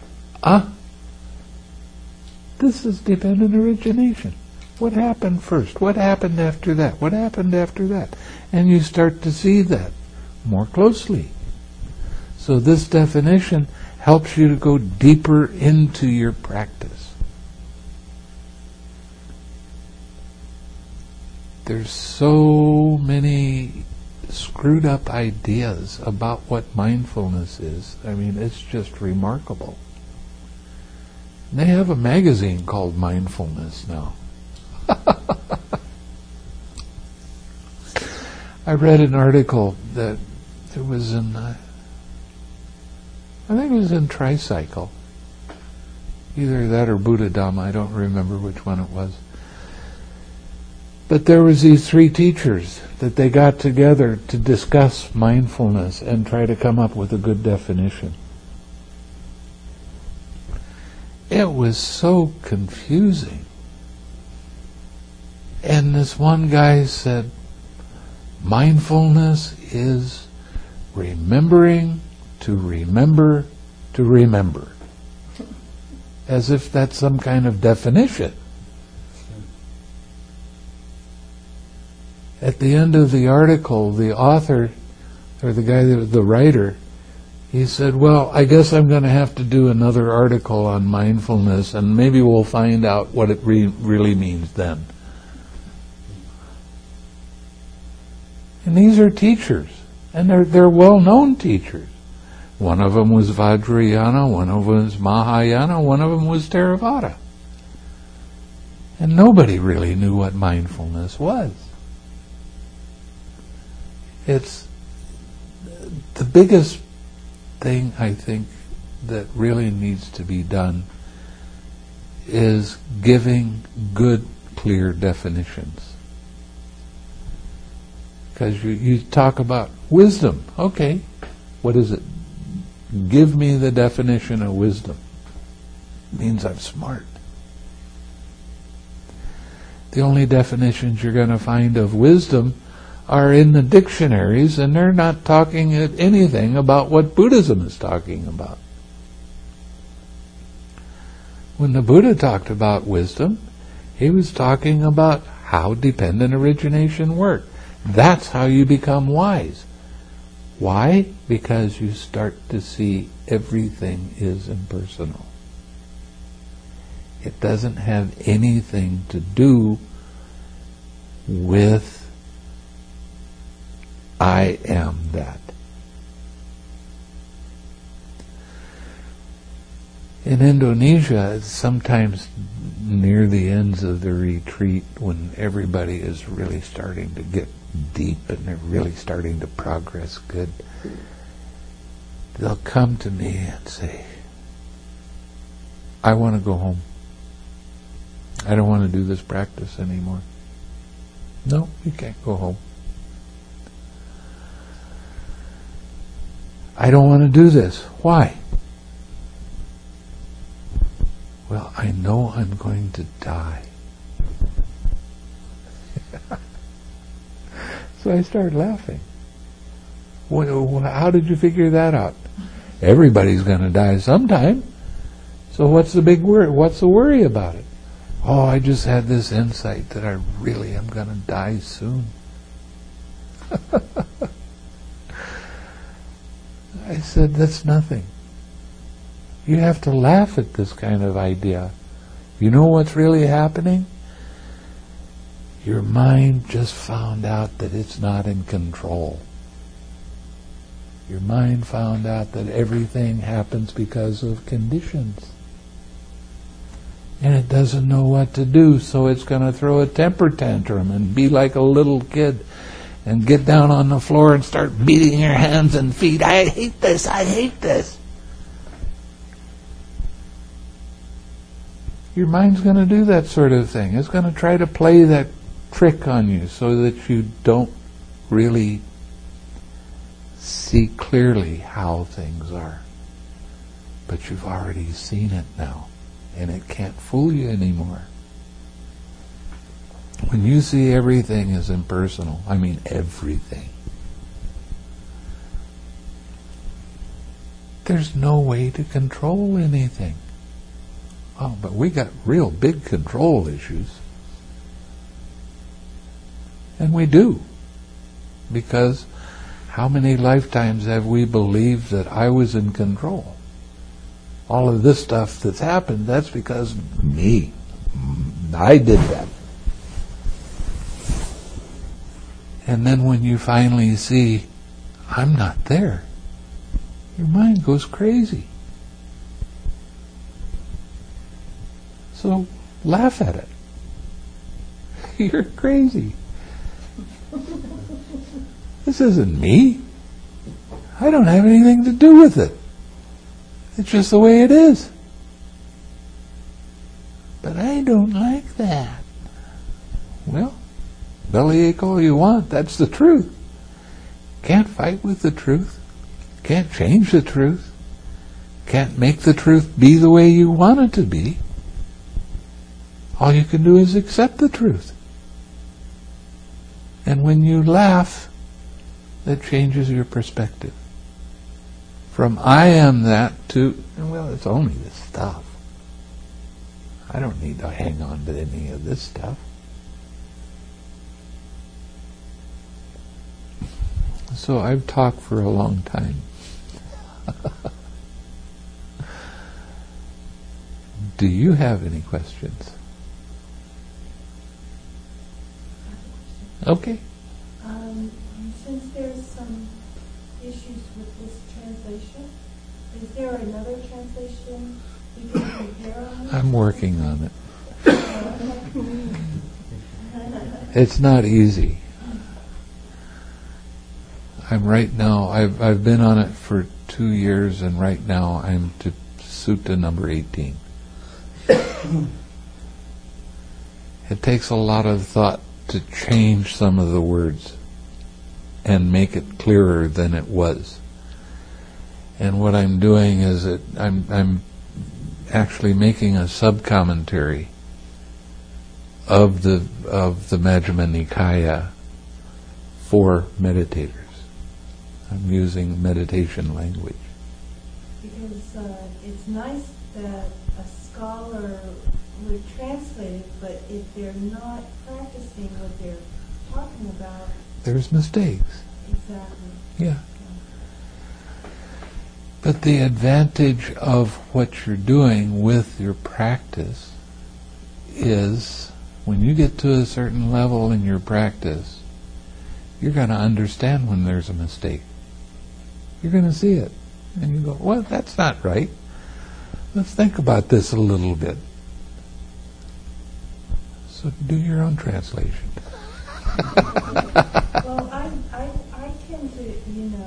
this is dependent origination. What happened first? What happened after that? What happened after that? And you start to see that more closely. So this definition helps you to go deeper into your practice. There's so many screwed up ideas about what mindfulness is. I mean, it's just remarkable. They have a magazine called Mindfulness now. I read an article that it was in, I think it was in Tricycle. Either that or Buddha Dhamma, I don't remember which one it was. But there was these 3 teachers that they got together to discuss mindfulness and try to come up with a good definition. It was so confusing. And this one guy said, mindfulness is remembering to remember to remember. As if that's some kind of definition. At the end of the article, the author, or the guy, the writer, he said, well, I guess I'm going to have to do another article on mindfulness, and maybe we'll find out what it really means then. And these are teachers, and they're well-known teachers. One of them was Vajrayana, one of them was Mahayana, one of them was Theravada. And nobody really knew what mindfulness was. It's the biggest thing, I think, that really needs to be done is giving good, clear definitions. Because you talk about wisdom. Okay, what is it? Give me the definition of wisdom. It means I'm smart. The only definitions you're going to find of wisdom are in the dictionaries, and they're not talking anything about what Buddhism is talking about. When the Buddha talked about wisdom, he was talking about how dependent origination worked. That's how you become wise. Why? Because you start to see everything is impersonal. It doesn't have anything to do with I am that. In Indonesia, sometimes near the ends of the retreat, when everybody is really starting to get deep and they're really starting to progress good, they'll come to me and say, I want to go home. I don't want to do this practice anymore. No, you can't go home. I don't want to do this. Why? Well, I know I'm going to die. So I started laughing. How did you figure that out? Everybody's going to die sometime. So what's the big worry? What's the worry about it? Oh, I just had this insight that I really am going to die soon. I said, that's nothing. You have to laugh at this kind of idea. You know what's really happening? Your mind just found out that it's not in control. Your mind found out that everything happens because of conditions. And it doesn't know what to do, so it's going to throw a temper tantrum and be like a little kid and get down on the floor and start beating your hands and feet. I hate this, I hate this. Your mind's going to do that sort of thing. It's going to try to play that trick on you so that you don't really see clearly how things are. But you've already seen it now, and it can't fool you anymore. When you see everything as impersonal, I mean everything, there's no way to control anything. Oh, but we got real big control issues. And we do. Because how many lifetimes have we believed that I was in control? all of this stuff that's happened, that's because me. I did that. And then when you finally see, I'm not there, your mind goes crazy. So laugh at it. You're crazy. This isn't me. I don't have anything to do with it. It's just the way it is. But I don't like that. Well, bellyache all you want. That's the truth. Can't fight with the truth. Can't change the truth. Can't make the truth be the way you want it to be. All you can do is accept the truth. And when you laugh, that changes your perspective. From I am that to, well, it's only this stuff. I don't need to hang on to any of this stuff. So I've talked for a long time. Do you have any questions? Okay. Since there's some issues with this translation, is there another translation you can compare on this? I'm working on it. It's not easy. I'm right now, I've been on it for 2 years, and right now I'm to Sutta number 18. It takes a lot of thought to change some of the words and make it clearer than it was. And what I'm doing is that I'm actually making a sub-commentary of the Majjhima Nikaya for meditators. I'm using meditation language. Because it's nice that a scholar would translate it, but if they're not practicing what they're talking about... There's mistakes. Exactly. Yeah. But the advantage of what you're doing with your practice is when you get to a certain level in your practice, you're going to understand when there's a mistake. You're going to see it. And you go, well, that's not right. Let's think about this a little bit. So do your own translation. Well, I tend to,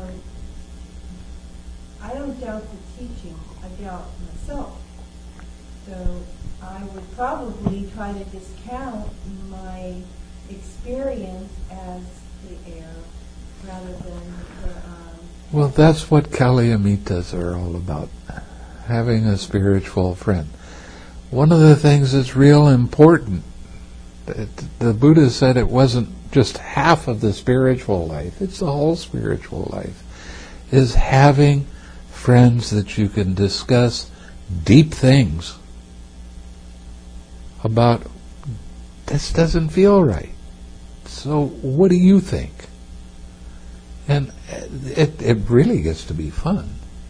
I don't doubt the teaching, I doubt myself. So I would probably try to discount my experience as the error rather than the... Well, that's what Kalyamitas are all about, having a spiritual friend. One of the things that's real important, the Buddha said it wasn't just half of the spiritual life, it's the whole spiritual life, is having friends that you can discuss deep things about, this doesn't feel right. So what do you think? And it really gets to be fun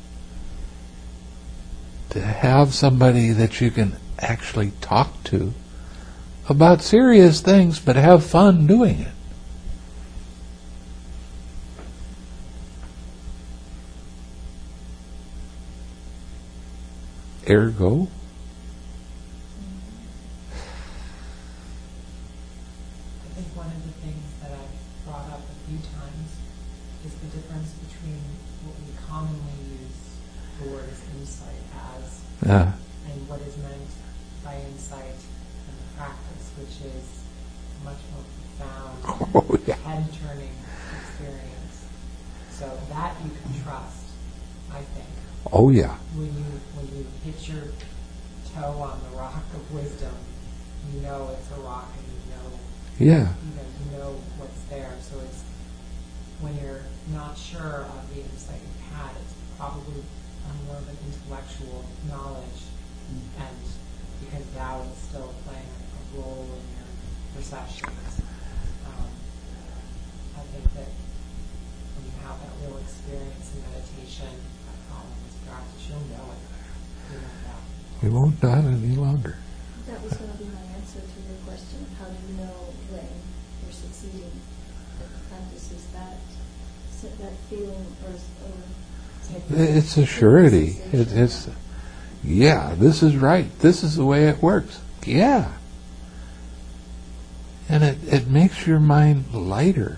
to have somebody that you can actually talk to about serious things, but have fun doing it. Ergo, I think one of the things that I've brought up a few times is the difference between what we commonly use the word insight as and what is meant by insight in the practice, which is a much more profound, head-turning experience. So that you can trust, I think. Oh yeah. When you hit your toe on the rock of wisdom, you know it's a rock, and you know what's there. So it's when you're not sure of the insight you've had, it's probably more of an intellectual knowledge, and because Tao is still playing a role in your perceptions. I think that when you have that real experience in meditation, this practice, you'll know it. You won't doubt any longer. That was going to be my answer to your question of how do you know when you're succeeding at the practice. Is that feeling or it's a surety. It's yeah, this is right. This is the way it works. Yeah. And it makes your mind lighter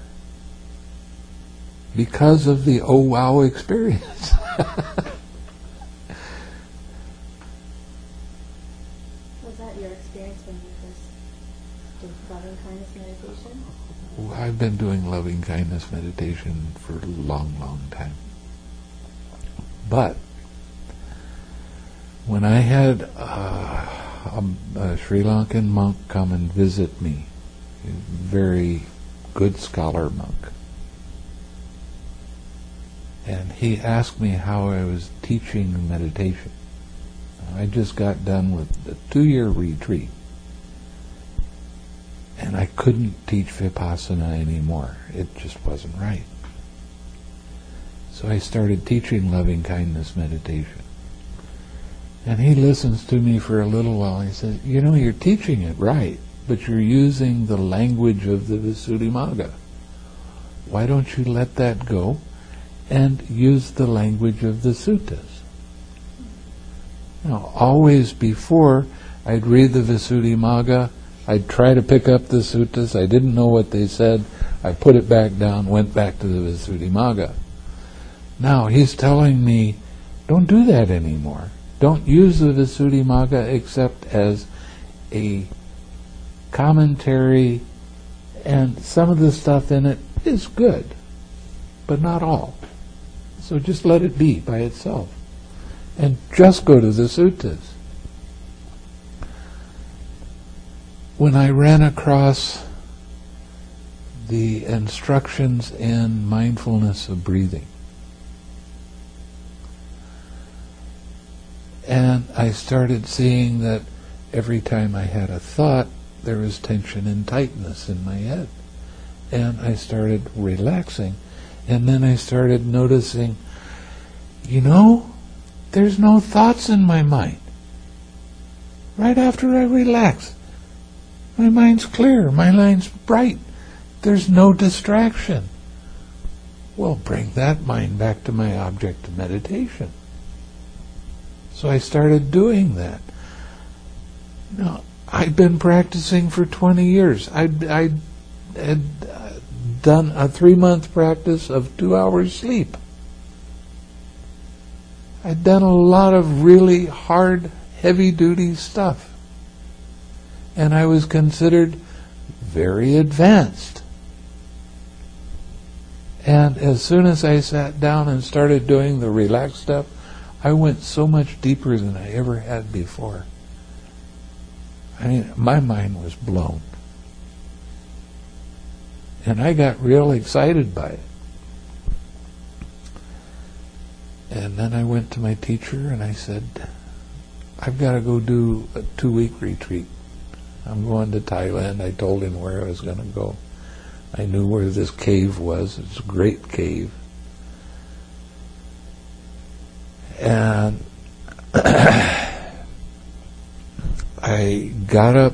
because of the oh wow experience. Was that your experience when you first did loving kindness meditation? I've been doing loving kindness meditation for a long, long time. But when I had a Sri Lankan monk come and visit me, a very good scholar monk, and he asked me how I was teaching meditation. I just got done with a 2-year retreat, and I couldn't teach Vipassana anymore. It just wasn't right. So I started teaching loving kindness meditation. And he listens to me for a little while. He says, you know, you're teaching it right, but you're using the language of the Visuddhimagga. Why don't you let that go and use the language of the suttas? Now, always before, I'd read the Visuddhimagga, I'd try to pick up the suttas, I didn't know what they said, I put it back down, went back to the Visuddhimagga. Now, he's telling me, don't do that anymore. Don't use the Visuddhimagga except as a commentary, and some of the stuff in it is good, but not all. So just let it be by itself. And just go to the suttas. When I ran across the instructions in mindfulness of breathing, and I started seeing that every time I had a thought, there was tension and tightness in my head. And I started relaxing. And then I started noticing, you know, there's no thoughts in my mind. Right after I relax, my mind's clear, my mind's bright. There's no distraction. Well, bring that mind back to my object of meditation. So I started doing that. Now, I'd been practicing for 20 years. I had done a 3-month practice of 2 hours sleep. I'd done a lot of really hard, heavy-duty stuff. And I was considered very advanced. And as soon as I sat down and started doing the relaxed stuff, I went so much deeper than I ever had before. I mean, my mind was blown. And I got real excited by it. And then I went to my teacher and I said, I've got to go do a 2-week retreat. I'm going to Thailand. I told him where I was going to go. I knew where this cave was. It's a great cave. And I got up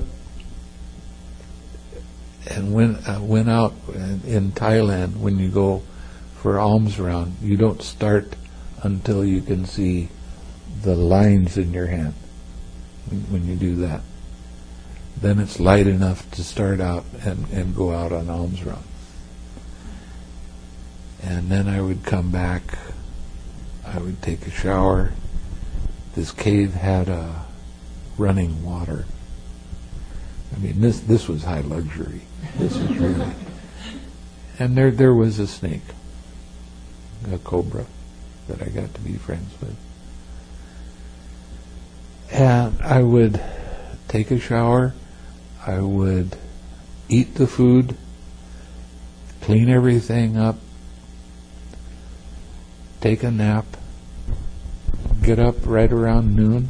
and went out in Thailand. When you go for alms round, you don't start until you can see the lines in your hand. When you do that, then it's light enough to start out and go out on alms round. And then I would come back. I would take a shower. This cave had running water. I mean, this was high luxury. This was really. And there was a snake, a cobra, that I got to be friends with. And I would take a shower. I would eat the food, clean everything up, take a nap, get up right around noon,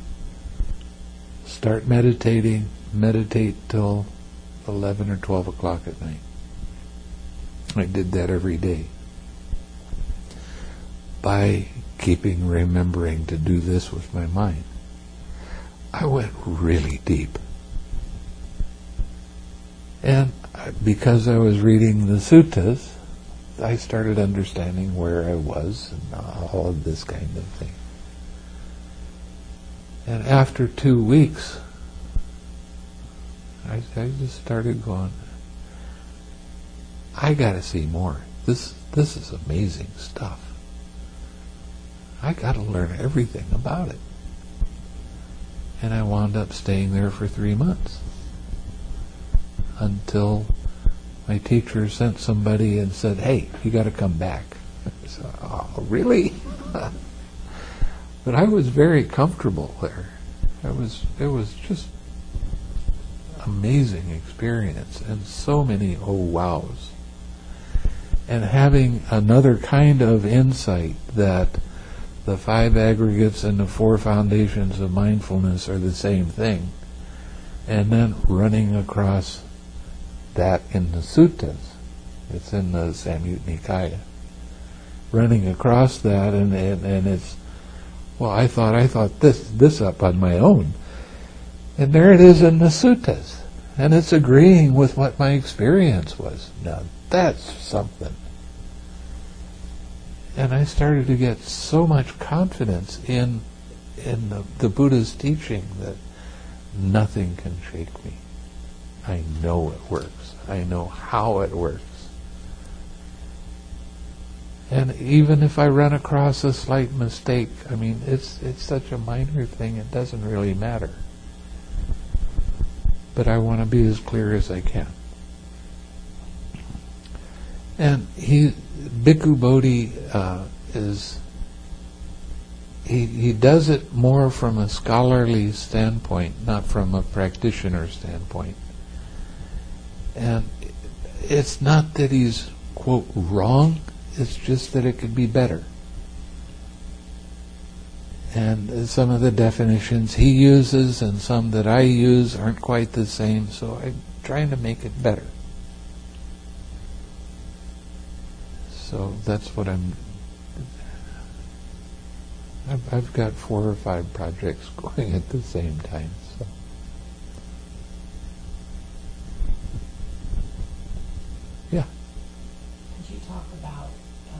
start meditating, meditate till 11 or 12 o'clock at night. I did that every day. By remembering to do this with my mind. I went really deep. And because I was reading the suttas, I started understanding where I was and all of this kind of thing. And after 2 weeks, I just started going, I got to see more. This is amazing stuff. I got to learn everything about it. And I wound up staying there for 3 months until my teacher sent somebody and said, "Hey, you got to come back." I said, "Oh, really?" But I was very comfortable there. It was just amazing experience and so many oh wows. And having another kind of insight that the 5 aggregates and the 4 foundations of mindfulness are the same thing, and then running across that in the suttas, it's in the Samyutta Nikaya, running across that and it's, well, I thought this up on my own, and there it is in the suttas, and it's agreeing with what my experience was. Now that's something. And I started to get so much confidence in the Buddha's teaching that nothing can shake me. I know it works. I know how it works. And even if I run across a slight mistake, I mean, it's such a minor thing, it doesn't really matter. But I want to be as clear as I can. And Bhikkhu Bodhi he does it more from a scholarly standpoint, not from a practitioner standpoint. And it's not that he's, quote, wrong, it's just that it could be better. And some of the definitions he uses and some that I use aren't quite the same, so I'm trying to make it better. So that's what I've got 4 or 5 projects going at the same time. So. Yeah. Could you talk about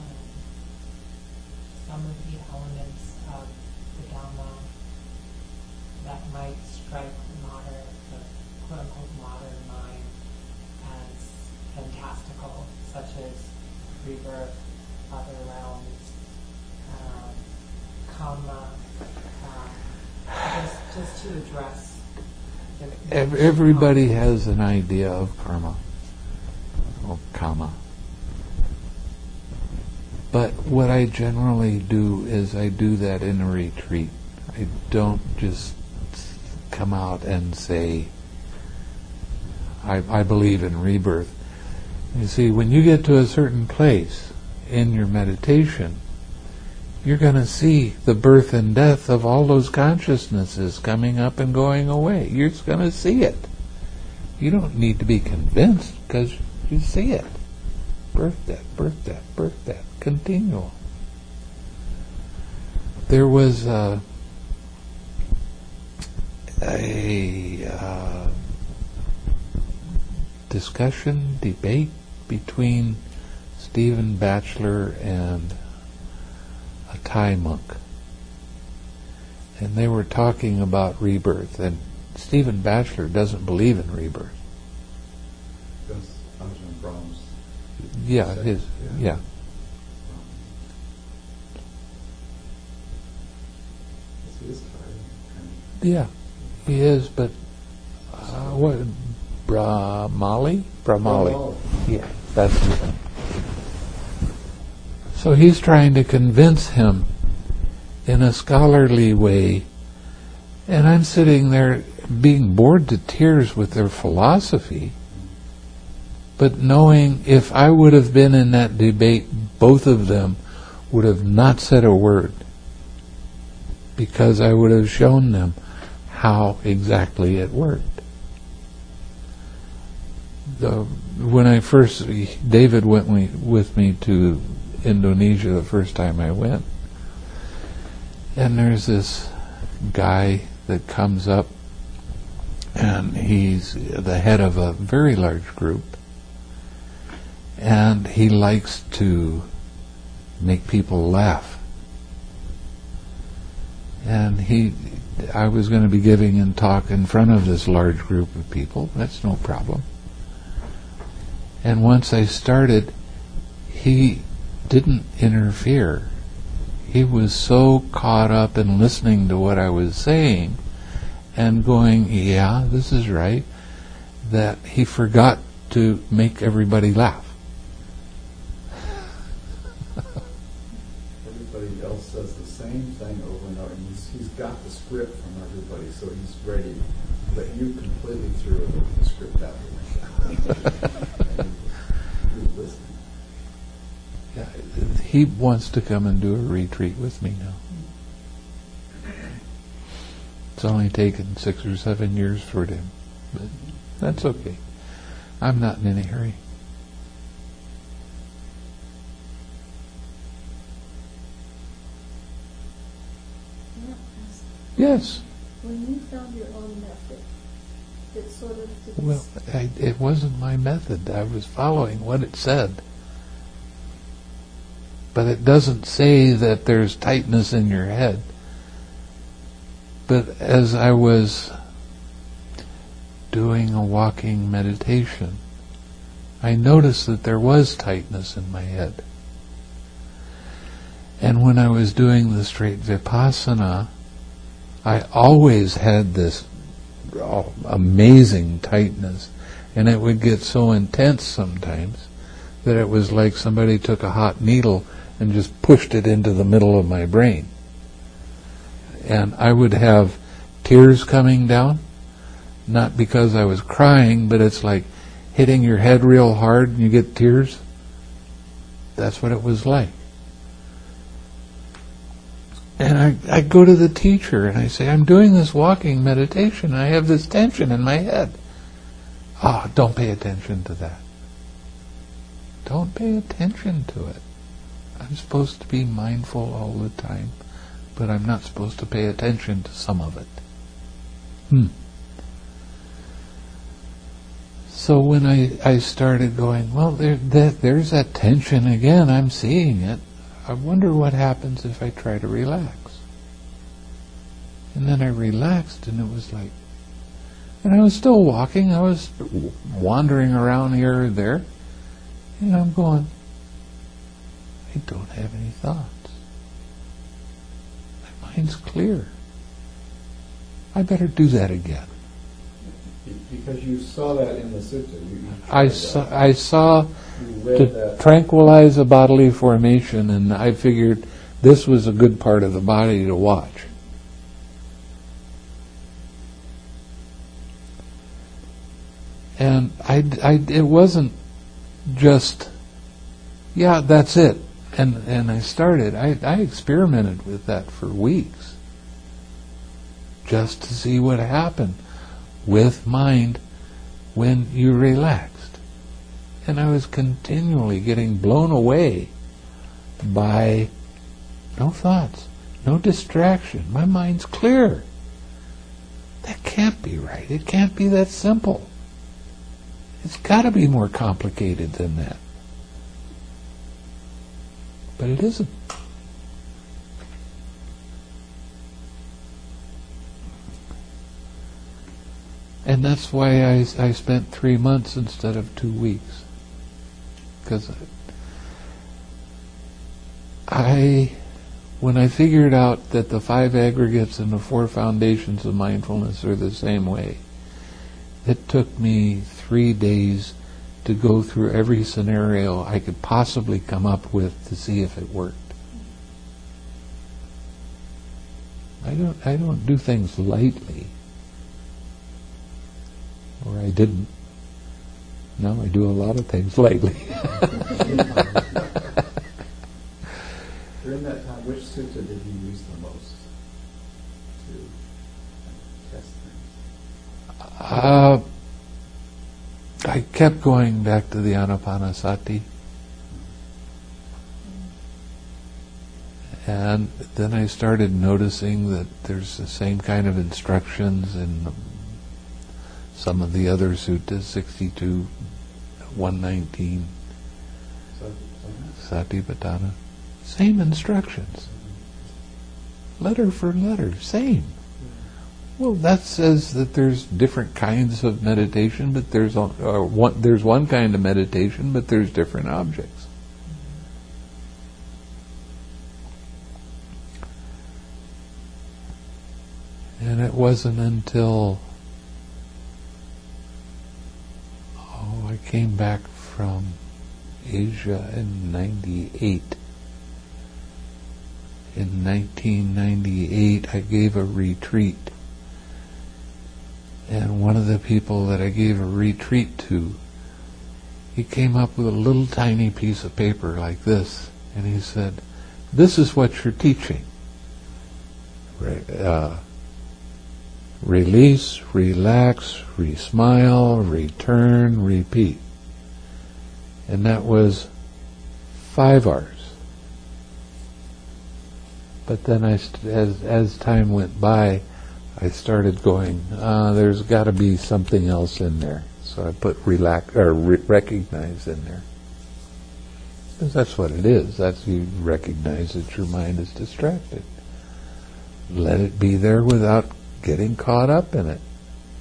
some of the elements of the Dhamma that might strike the quote-unquote modern mind as fantastical, such as rebirth, other realms, karma, just to address everybody has an idea of karma or kama. But what I generally do is I do that in a retreat. I don't just come out and say, I believe in rebirth. You see, when you get to a certain place in your meditation, you're going to see the birth and death of all those consciousnesses coming up and going away. You're just going to see it. You don't need to be convinced because you see it. Birth, death, birth, death, birth, death. Continual. There was a discussion, debate between Stephen Batchelor and a Thai monk. And they were talking about rebirth, and Stephen Batchelor doesn't believe in rebirth. That's Ajahn Brahm's. Yeah, yeah. He is Thai. Yeah, he is, but what? Brahmali? Yeah, that's it. So he's trying to convince him in a scholarly way, and I'm sitting there being bored to tears with their philosophy, but knowing if I would have been in that debate, both of them would have not said a word, because I would have shown them how exactly it worked. When David went with me to Indonesia the first time I went, And there's this guy that comes up, and he's the head of a very large group, and he likes to make people laugh. And I was going to be giving a talk in front of this large group of people. That's no problem. And once I started, he didn't interfere. He was so caught up in listening to what I was saying and going, yeah, this is right, that he forgot to make everybody laugh. Everybody else says the same thing over and over, and he's got the script from everybody, so he's ready. But you completely threw the script out the window. You're listening. Yeah, he wants to come and do a retreat with me now. It's only taken 6 or 7 years for him, but that's okay. I'm not in any hurry. Yes. When you found your own method, that sort of did Well, it wasn't my method. I was following what it said. But it doesn't say that there's tightness in your head. But as I was doing a walking meditation, I noticed that there was tightness in my head. And when I was doing the straight vipassana, I always had this amazing tightness, and it would get so intense sometimes that it was like somebody took a hot needle and just pushed it into the middle of my brain. And I would have tears coming down, not because I was crying, but it's like hitting your head real hard and you get tears. That's what it was like. And I go to the teacher and I say, I'm doing this walking meditation. I have this tension in my head. Ah, don't pay attention to that. Don't pay attention to it. I'm supposed to be mindful all the time, but I'm not supposed to pay attention to some of it. So when I started going, well, there's that tension again, I'm seeing it. I wonder what happens if I try to relax. And then I relaxed, and it was like, and I was still walking, I was wandering around here or there, and I'm going, I don't have any thoughts. My mind's clear. I better do that again. Because you saw that in the sutta. I saw to tranquilize a bodily formation, and I figured this was a good part of the body to watch. And it wasn't just, yeah, that's it. And I started. I experimented with that for weeks, just to see what happened with mind when you relaxed. And I was continually getting blown away by no thoughts, no distraction. My mind's clear. That can't be right. It can't be that simple. It's got to be more complicated than that. But it isn't. And that's why I spent 3 months instead of 2 weeks. Because when I figured out that the 5 aggregates and the 4 foundations of mindfulness are the same way, it took me 3 days to go through every scenario I could possibly come up with to see if it worked. I don't do things lightly. Or I didn't. Now I do a lot of things lightly. During that time, which sutta did you use the most to test things? I kept going back to the Anapanasati. And then I started noticing that there's the same kind of instructions in some of the other suttas, 62, 119, Satipatthana. Same instructions. Letter for letter, same. Well, that says that there's different kinds of meditation, but there's one kind of meditation, but there's different objects. And it wasn't until I came back from Asia in 98. In 1998, I gave a retreat. And one of the people that I gave a retreat to, he came up with a little tiny piece of paper like this, and he said, "This is what you're teaching. Release, relax, re-smile, return, repeat." And that was 5 hours. But then as time went by, I started going, there's got to be something else in there. So I put recognize in there. Because that's what it is. That's you recognize that your mind is distracted. Let it be there without getting caught up in it.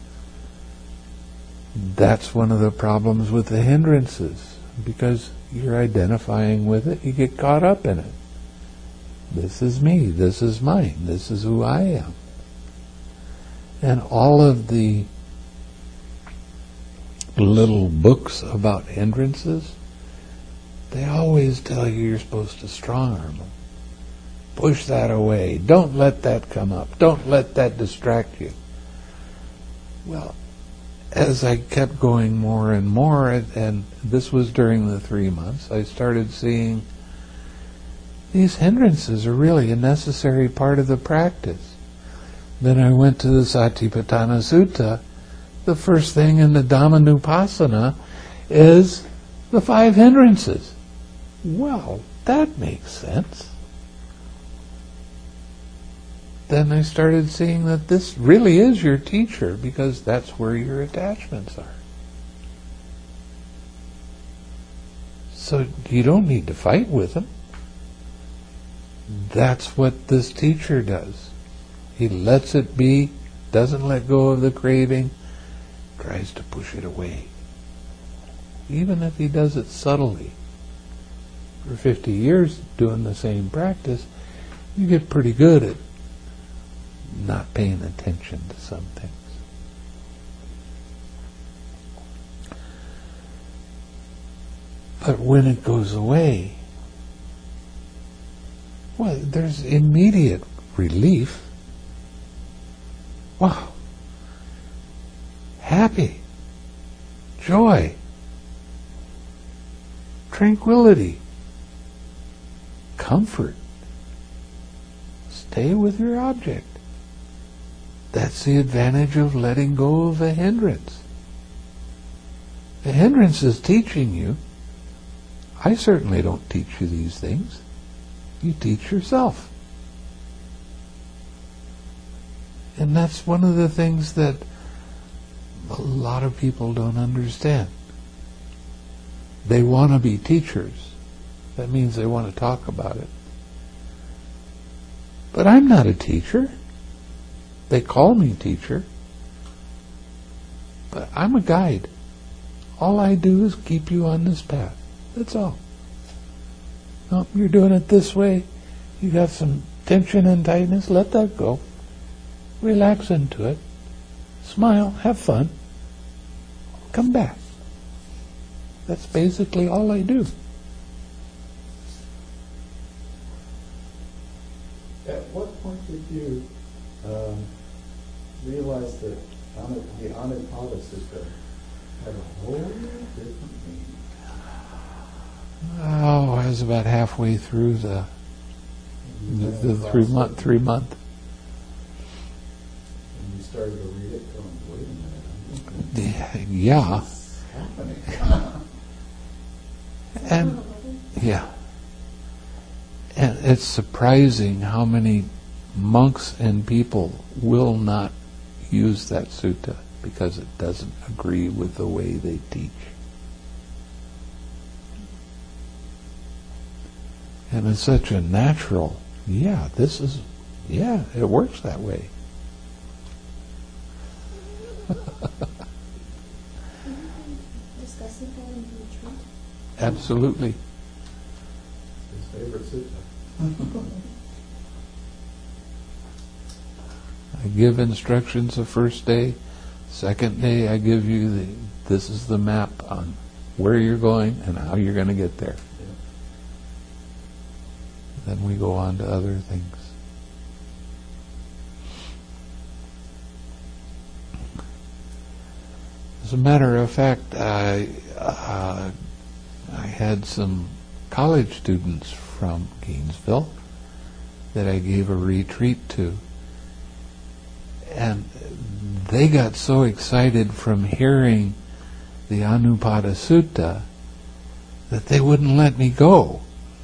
That's one of the problems with the hindrances. Because you're identifying with it, you get caught up in it. This is me, this is mine, this is who I am. And all of the little books about hindrances, they always tell you you're supposed to strong-arm them. Push that away. Don't let that come up. Don't let that distract you. Well, as I kept going more and more, and this was during the 3 months, I started seeing these hindrances are really a necessary part of the practice. Then I went to the Satipatthana Sutta. The first thing in the Dhammanupassana is the 5 hindrances. Well, that makes sense. Then I started seeing that this really is your teacher, because that's where your attachments are. So you don't need to fight with him. That's what this teacher does. He lets it be, doesn't let go of the craving, tries to push it away. Even if he does it subtly. For 50 years doing the same practice, you get pretty good at not paying attention to some things. But when it goes away, well, there's immediate relief. Wow. Happy. Joy. Tranquility. Comfort. Stay with your object. That's the advantage of letting go of a hindrance. The hindrance is teaching you. I certainly don't teach you these things. You teach yourself. And that's one of the things that a lot of people don't understand. They want to be teachers. That means they want to talk about it. But I'm not a teacher. They call me teacher. But I'm a guide. All I do is keep you on this path. That's all. No, you're doing it this way. You got some tension and tightness. Let that go. Relax into it. Smile. Have fun. Come back. That's basically all I do. At what point did you realize that the Anapada Sutta had a whole different meaning? Oh, I was about halfway through the 3 month. And you started to read it going, wait a minute. Yeah. What's happening? And yeah. And it's surprising how many monks and people will not use that sutta because it doesn't agree with the way they teach. And it's such a natural, it works that way. Discussing that in the retreat? Absolutely. His favorite sutta. I give instructions the first day. Second day I give you this is the map on where you're going and how you're going to get there. Yeah. Then we go on to other things. As a matter of fact, I had some college students from Gainesville that I gave a retreat to. And they got so excited from hearing the Anupada Sutta that they wouldn't let me go.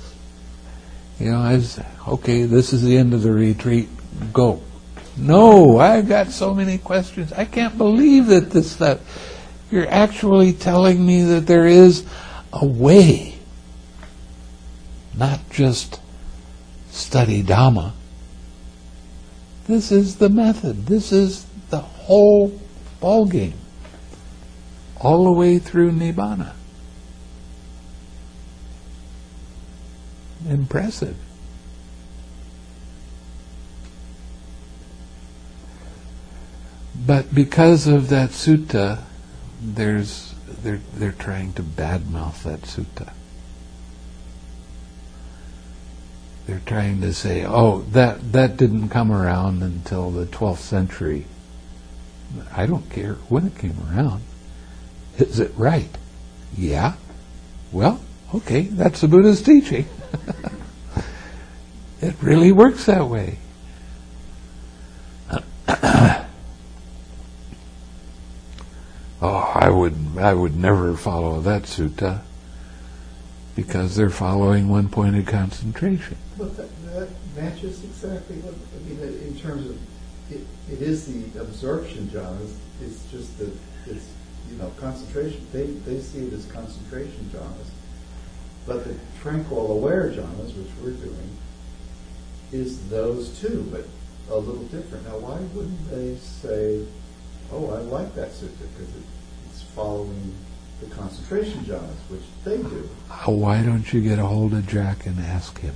I was, okay, this is the end of the retreat, go. No, I've got so many questions. I can't believe that you're actually telling me that there is a way, not just study Dhamma. This is the method. This is the whole ballgame. All the way through Nibbana. Impressive. But because of that sutta, they're trying to badmouth that sutta. They're trying to say, that didn't come around until the 12th century. I don't care when it came around. Is it right? Yeah. Well, okay, that's the Buddha's teaching. It really works that way. I would never follow that sutta because they're following one-pointed concentration. But that matches exactly what, in terms of, it is the absorption jhanas, it's just that it's, concentration, they see it as concentration jhanas. But the tranquil aware jhanas, which we're doing, is those two, but a little different. Now, why wouldn't they say, I like that sutta, because it's following the concentration jhanas, which they do. Why don't you get a hold of Jack and ask him?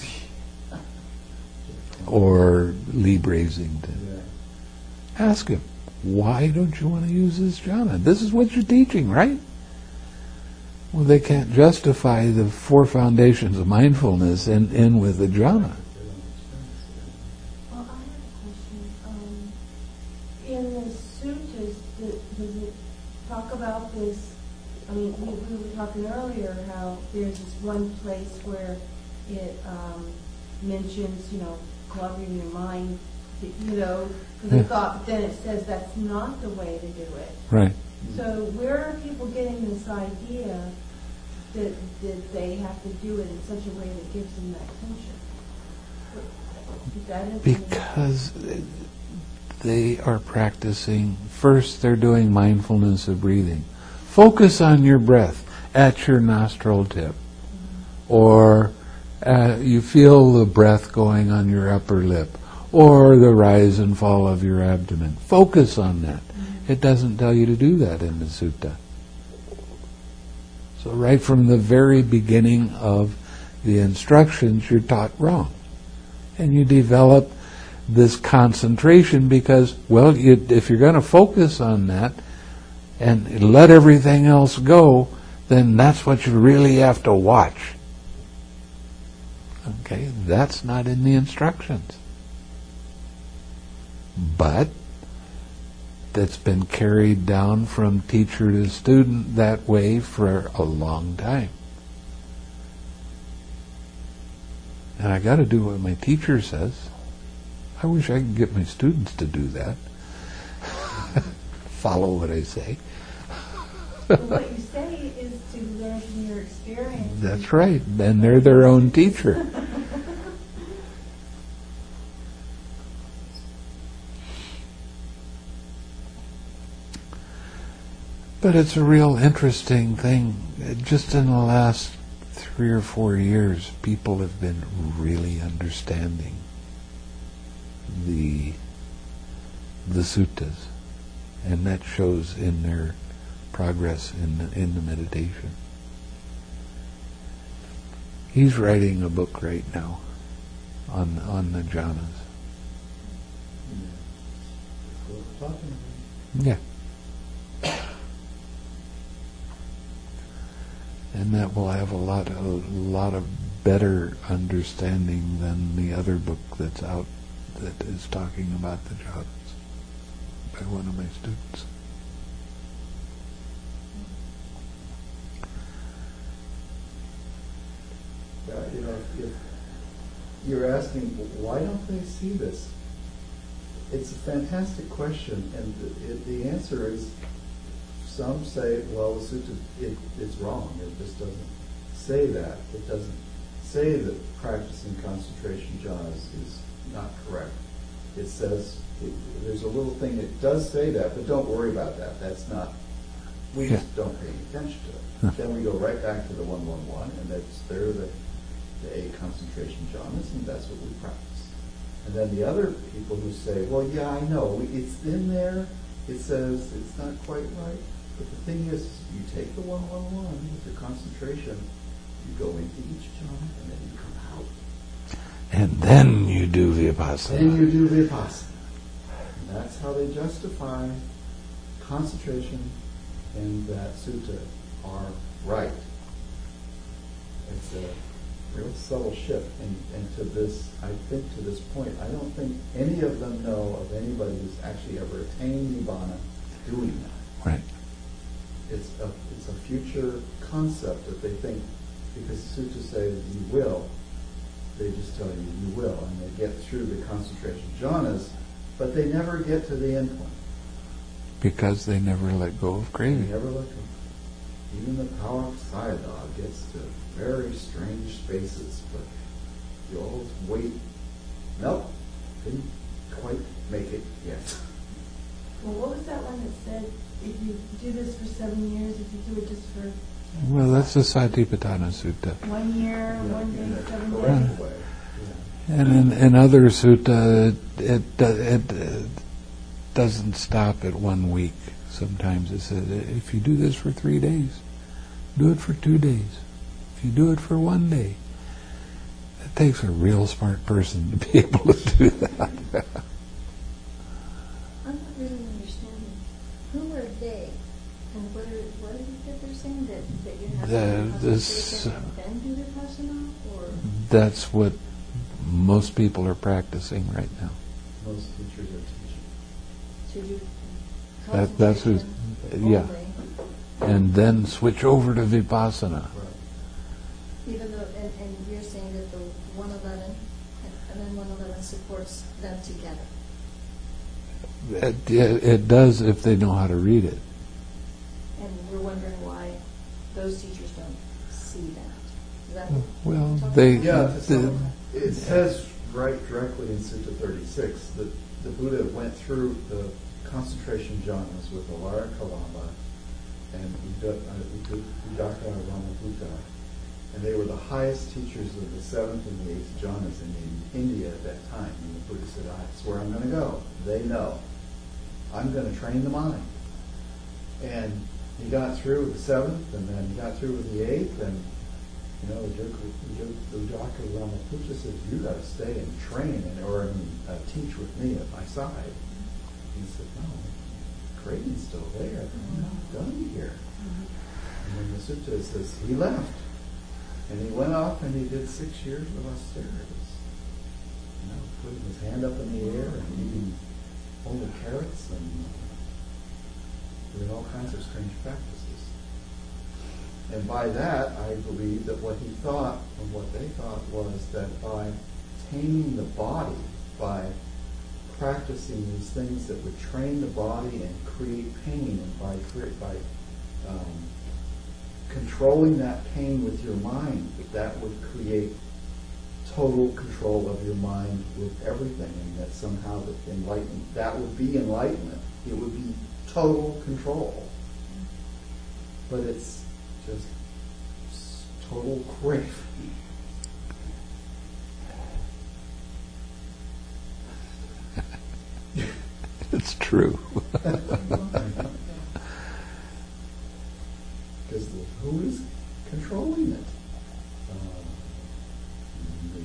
Or Lee Brasington. Yeah. Ask him, why don't you want to use this jhana? This is what you're teaching, right? Well, they can't justify the 4 foundations of mindfulness and end with the jhana. Well, I have a question. In the suttas, does it talk about this? I mean, we were talking earlier how there's this one place where it mentions, cluttering your mind, for the thought, but then it says that's not the way to do it. Right. So where are people getting this idea that they have to do it in such a way that gives them that tension? Because they are practicing, first they're doing mindfulness of breathing. Focus on your breath at your nostril tip. Or you feel the breath going on your upper lip. Or the rise and fall of your abdomen. Focus on that. It doesn't tell you to do that in the sutta. So right from the very beginning of the instructions, you're taught wrong. And you develop this concentration because, if you're going to focus on that and let everything else go, then that's what you really have to watch. Okay, that's not in the instructions. But that's been carried down from teacher to student that way for a long time. And I got to do what my teacher says. I wish I could get my students to do that. Follow what I say. Well, what you say is to learn from your experience. That's right. And they're their own teacher. But it's a real interesting thing. Just in the last 3 or 4 years, people have been really understanding the suttas, and that shows in their progress in the meditation. He's writing a book right now on the jhanas. Yeah. And that will have a lot of better understanding than the other book that's out that is talking about the jhanas by one of my students. If you're asking, why don't they see this? It's a fantastic question, and the answer is, some say, well, the sutta, it's wrong. It just doesn't say that. It doesn't say that practicing concentration jhanas is not correct. It says, there's a little thing that does say that, but don't worry about that. That's not, we just don't pay attention to it. Then we go right back to the 111, and they're the 8 concentration jhanas, and that's what we practice. And then the other people who say, well, yeah, I know, it's in there, it says it's not quite right, but the thing is, you take the 111 with your concentration, you go into each jhana, and then you come out. And then you do vipassana. Then you do vipassana. And that's how they justify concentration and that sutta are right. It's a real subtle shift. And to this, I think to this point, I don't think any of them know of anybody who's actually ever attained Nibbana doing that. Right. It's a future concept that they think, because the sutras say that you will, they just tell you you will, and they get through the concentration jhanas, but they never get to the end point. Because they never let go of They craving. never let go. Even the power of Sayadaw gets to very strange spaces, but you always wait. Nope, didn't quite make it yet. Well, what was that one that said, if you do this for 7 years, if you do it just for Well, that's the Satipatthana Sutta. 1 year, 1 day, 7 Correct days? way. And in other sutta, it doesn't stop at 1 week. Sometimes it says, if you do this for 3 days, do it for 2 days. If you do it for 1 day, it takes a real smart person to be able to do that. I'm not really understanding. Who are they? And what is it that they're saying? That you have to do concentration and then do Vipassana? Or? That's what most people are practicing right now. Most teachers are teaching. To do That's who, concentration yeah. only, And then switch over to Vipassana. Right. even though, and you're saying that the 111 and then 111 supports them together. It does if they know how to read it. And we're wondering why those teachers don't see that. Is that Well, what you're talking they- about? Yeah, it says right directly in Sutta 36 that the Buddha went through the concentration jhanas with Alara Kalama and Udaka Ramabutta, and they were the highest teachers of the 7th and the 8th jhanas in India at that time. And the Buddha said, that's where I'm going to go. They know. I'm going to train the mind. And he got through with the 7th, and then he got through with the 8th, and Udaka Ramaputta said, you got to stay and train or teach with me at my side. He said, no, Creighton's still there. I'm not done here. And then the sutta says he left. And he went off and he did 6 years of austerities. Putting his hand up in the air and eating only carrots and doing all kinds of strange practices. And by that, I believe that what he thought and what they thought was that by taming the body, by practicing these things that would train the body and create pain, and by controlling that pain with your mind, that would create total control of your mind with everything, and that somehow that would be enlightenment. It would be total control. but it's just total craving. It's true. Because who is controlling it? Me.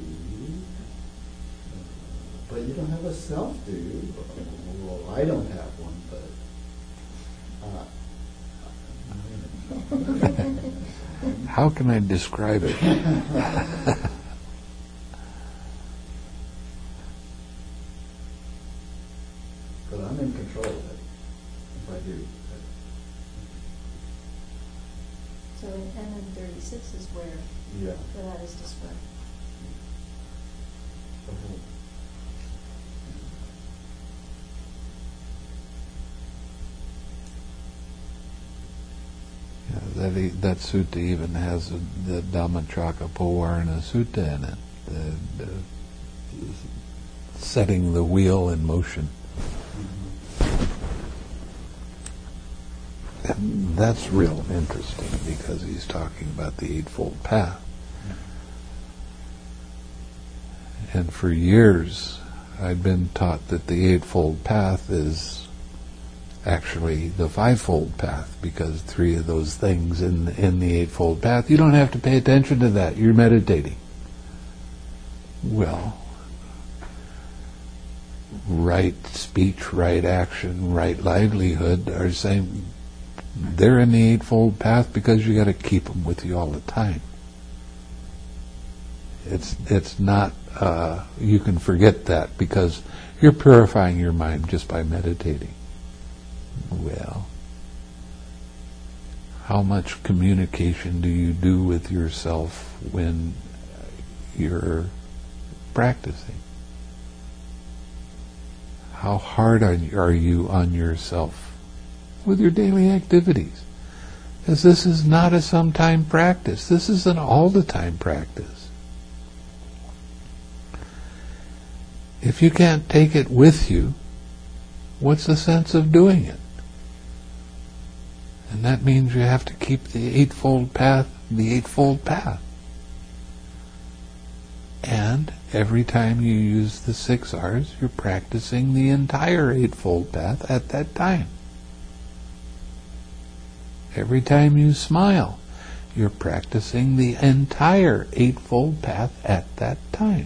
But you don't have a self, do you? Well, I don't have one, but... How can I describe it? But I'm in control of it, if I do. So in NN36 is where that is described. The whole. That sutta even has the Dhammacakkappavattana Sutta in it, the setting the wheel in motion. And that's real interesting because he's talking about the Eightfold Path. And for years I'd been taught that the Eightfold Path is actually the Fivefold Path, because three of those things in the Eightfold Path, you don't have to pay attention to that, you're meditating. Well, right speech, right action, right livelihood are saying they're in the Eightfold Path because you got to keep them with you all the time. It's not, you can forget that because you're purifying your mind just by meditating. Well, how much communication do you do with yourself when you're practicing? How hard are you on yourself with your daily activities? Because this is not a sometime practice. This is an all-the-time practice. If you can't take it with you, what's the sense of doing it? And that means you have to keep the Eightfold Path, the Eightfold Path. And every time you use the 6 R's, you're practicing the entire Eightfold Path at that time. Every time you smile, you're practicing the entire Eightfold Path at that time.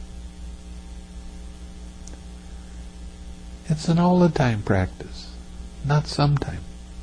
It's an all-the-time practice, not sometime.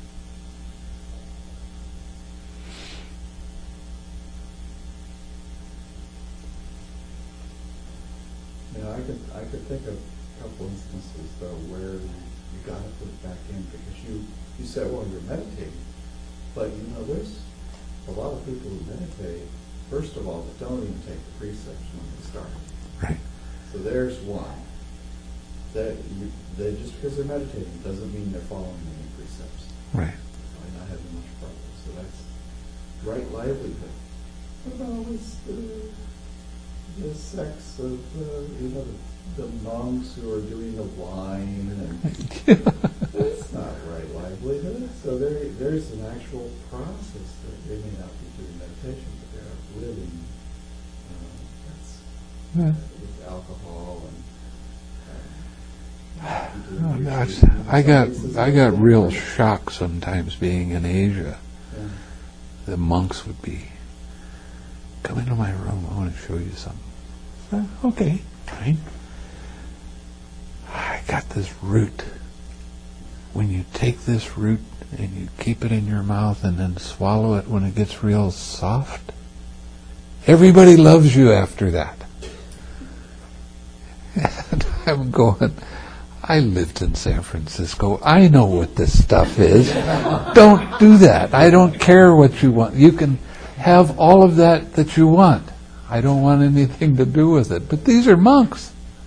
I could think of a couple instances though where you got to put it back in because you said, well, you're meditating, but there's a lot of people who meditate, first of all, that don't even take the precepts when they start. Right. So there's one. They just because they're meditating doesn't mean they're following any precepts. Right. By not having much progress. So that's right livelihood. What about the sects of the monks who are doing the wine and that's not right livelihood. So there's an actual process that they may not be doing meditation, but they're living with alcohol and oh gosh, I got real shock sometimes being in Asia. Yeah. The monks would be, come into my room, I want to show you something. Okay, fine. I got this root. When you take this root and you keep it in your mouth and then swallow it when it gets real soft, everybody loves you after that. And I'm going, I lived in San Francisco. I know what this stuff is. Don't do that. I don't care what you want. You can have all of that you want. I don't want anything to do with it. But these are monks.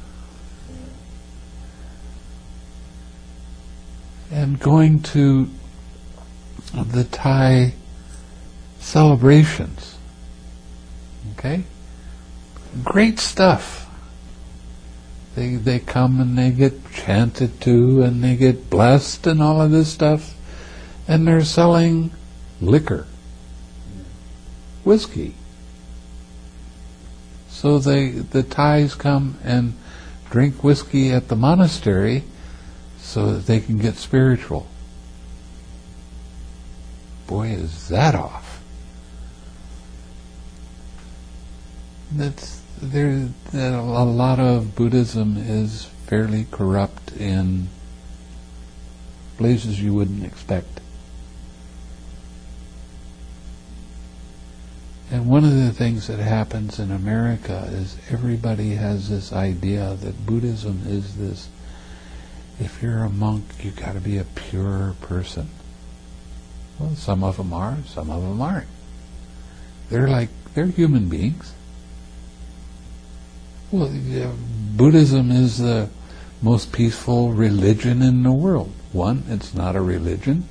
And going to the Thai celebrations. Okay? Great stuff. They come and they get chanted to and they get blessed and all of this stuff. And they're selling liquor, whiskey. So the Thais come and drink whiskey at the monastery so that they can get spiritual. Boy, is that off. A lot of Buddhism is fairly corrupt in places you wouldn't expect. And one of the things that happens in America is everybody has this idea that Buddhism is this, if you're a monk, you got to be a pure person. Well, some of them are, some of them aren't. They're human beings. Well, Buddhism is the most peaceful religion in the world. One, it's not a religion.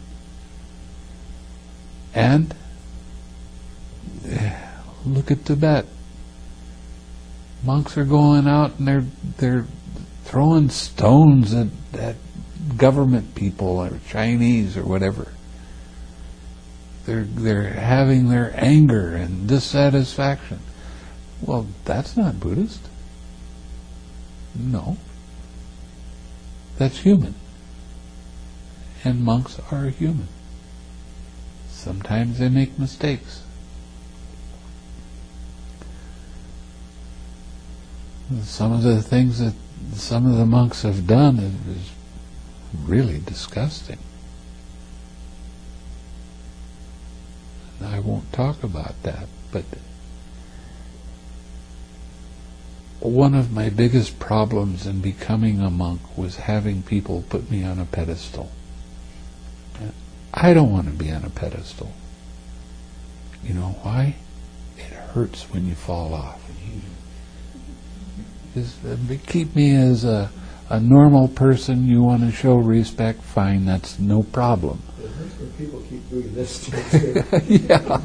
And look at Tibet. Monks are going out and they're throwing stones at government people or Chinese or whatever. They're having their anger and dissatisfaction. Well, that's not Buddhist. No. That's human. And monks are human. Sometimes they make mistakes. Some of the things that some of the monks have done is really disgusting. And I won't talk about that, but one of my biggest problems in becoming a monk was having people put me on a pedestal. I don't want to be on a pedestal. You know why? It hurts when you fall off. Just keep me as a normal person. You want to show respect, fine, that's no problem. It hurts when people keep doing this to you. Yeah.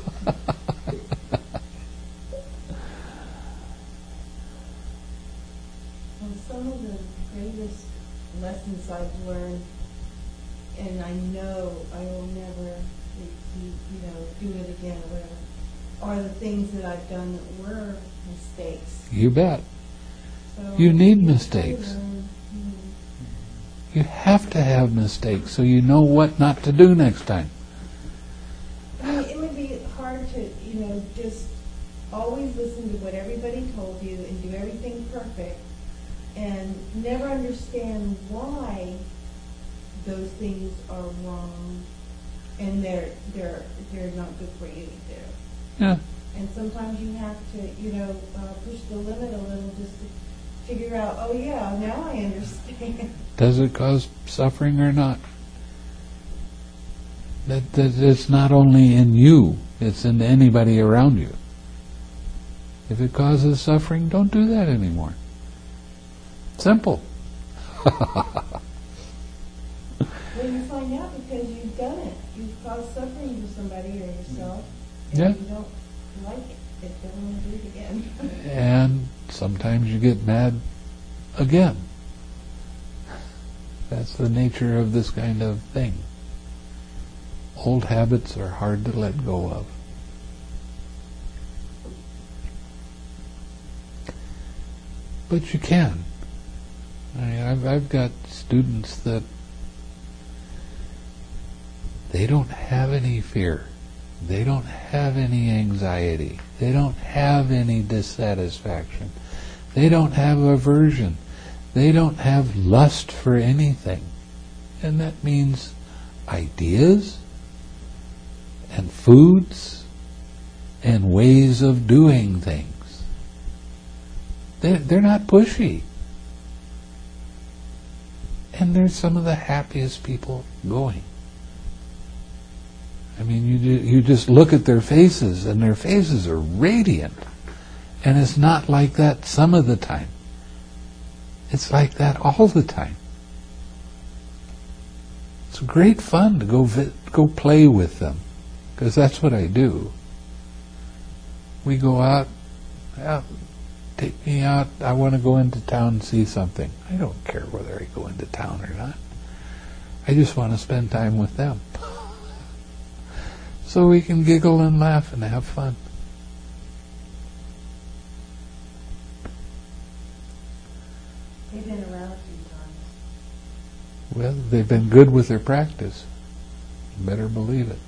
Well, some of the greatest lessons I've learned, and I know I will never, do it again or whatever, are the things that I've done that were mistakes. You bet. So You need mistakes. learn, You have to have mistakes so you know what not to do next time. I mean, it would be hard to, just always listen to what everybody told you and do everything perfect and never understand why those things are wrong and they're not good for you to do. Yeah. And sometimes you have to, push the limit a little just to figure out, oh yeah, now I understand. Does it cause suffering or not? That it's not only in you, it's in anybody around you. If it causes suffering, don't do that anymore. Simple. Well, you find out because you've done it. You've caused suffering to somebody or yourself, and Yeah. you don't like it. You don't want to do it again. And sometimes you get mad again. That's the nature of this kind of thing. Old habits are hard to let go of. But you can. I've got students that they don't have any fear. They don't have any anxiety. They don't have any dissatisfaction. They don't have aversion. They don't have lust for anything. And that means ideas and foods and ways of doing things. They're not pushy. And they're some of the happiest people going. I mean, you just look at their faces, and their faces are radiant. And it's not like that some of the time. It's like that all the time. It's great fun to go play with them, because that's what I do. We go out, take me out, I want to go into town and see something. I don't care whether I go into town or not. I just want to spend time with them. so we can giggle and laugh and have fun. They've been around a few times. Well, they've been good with their practice. You better believe it.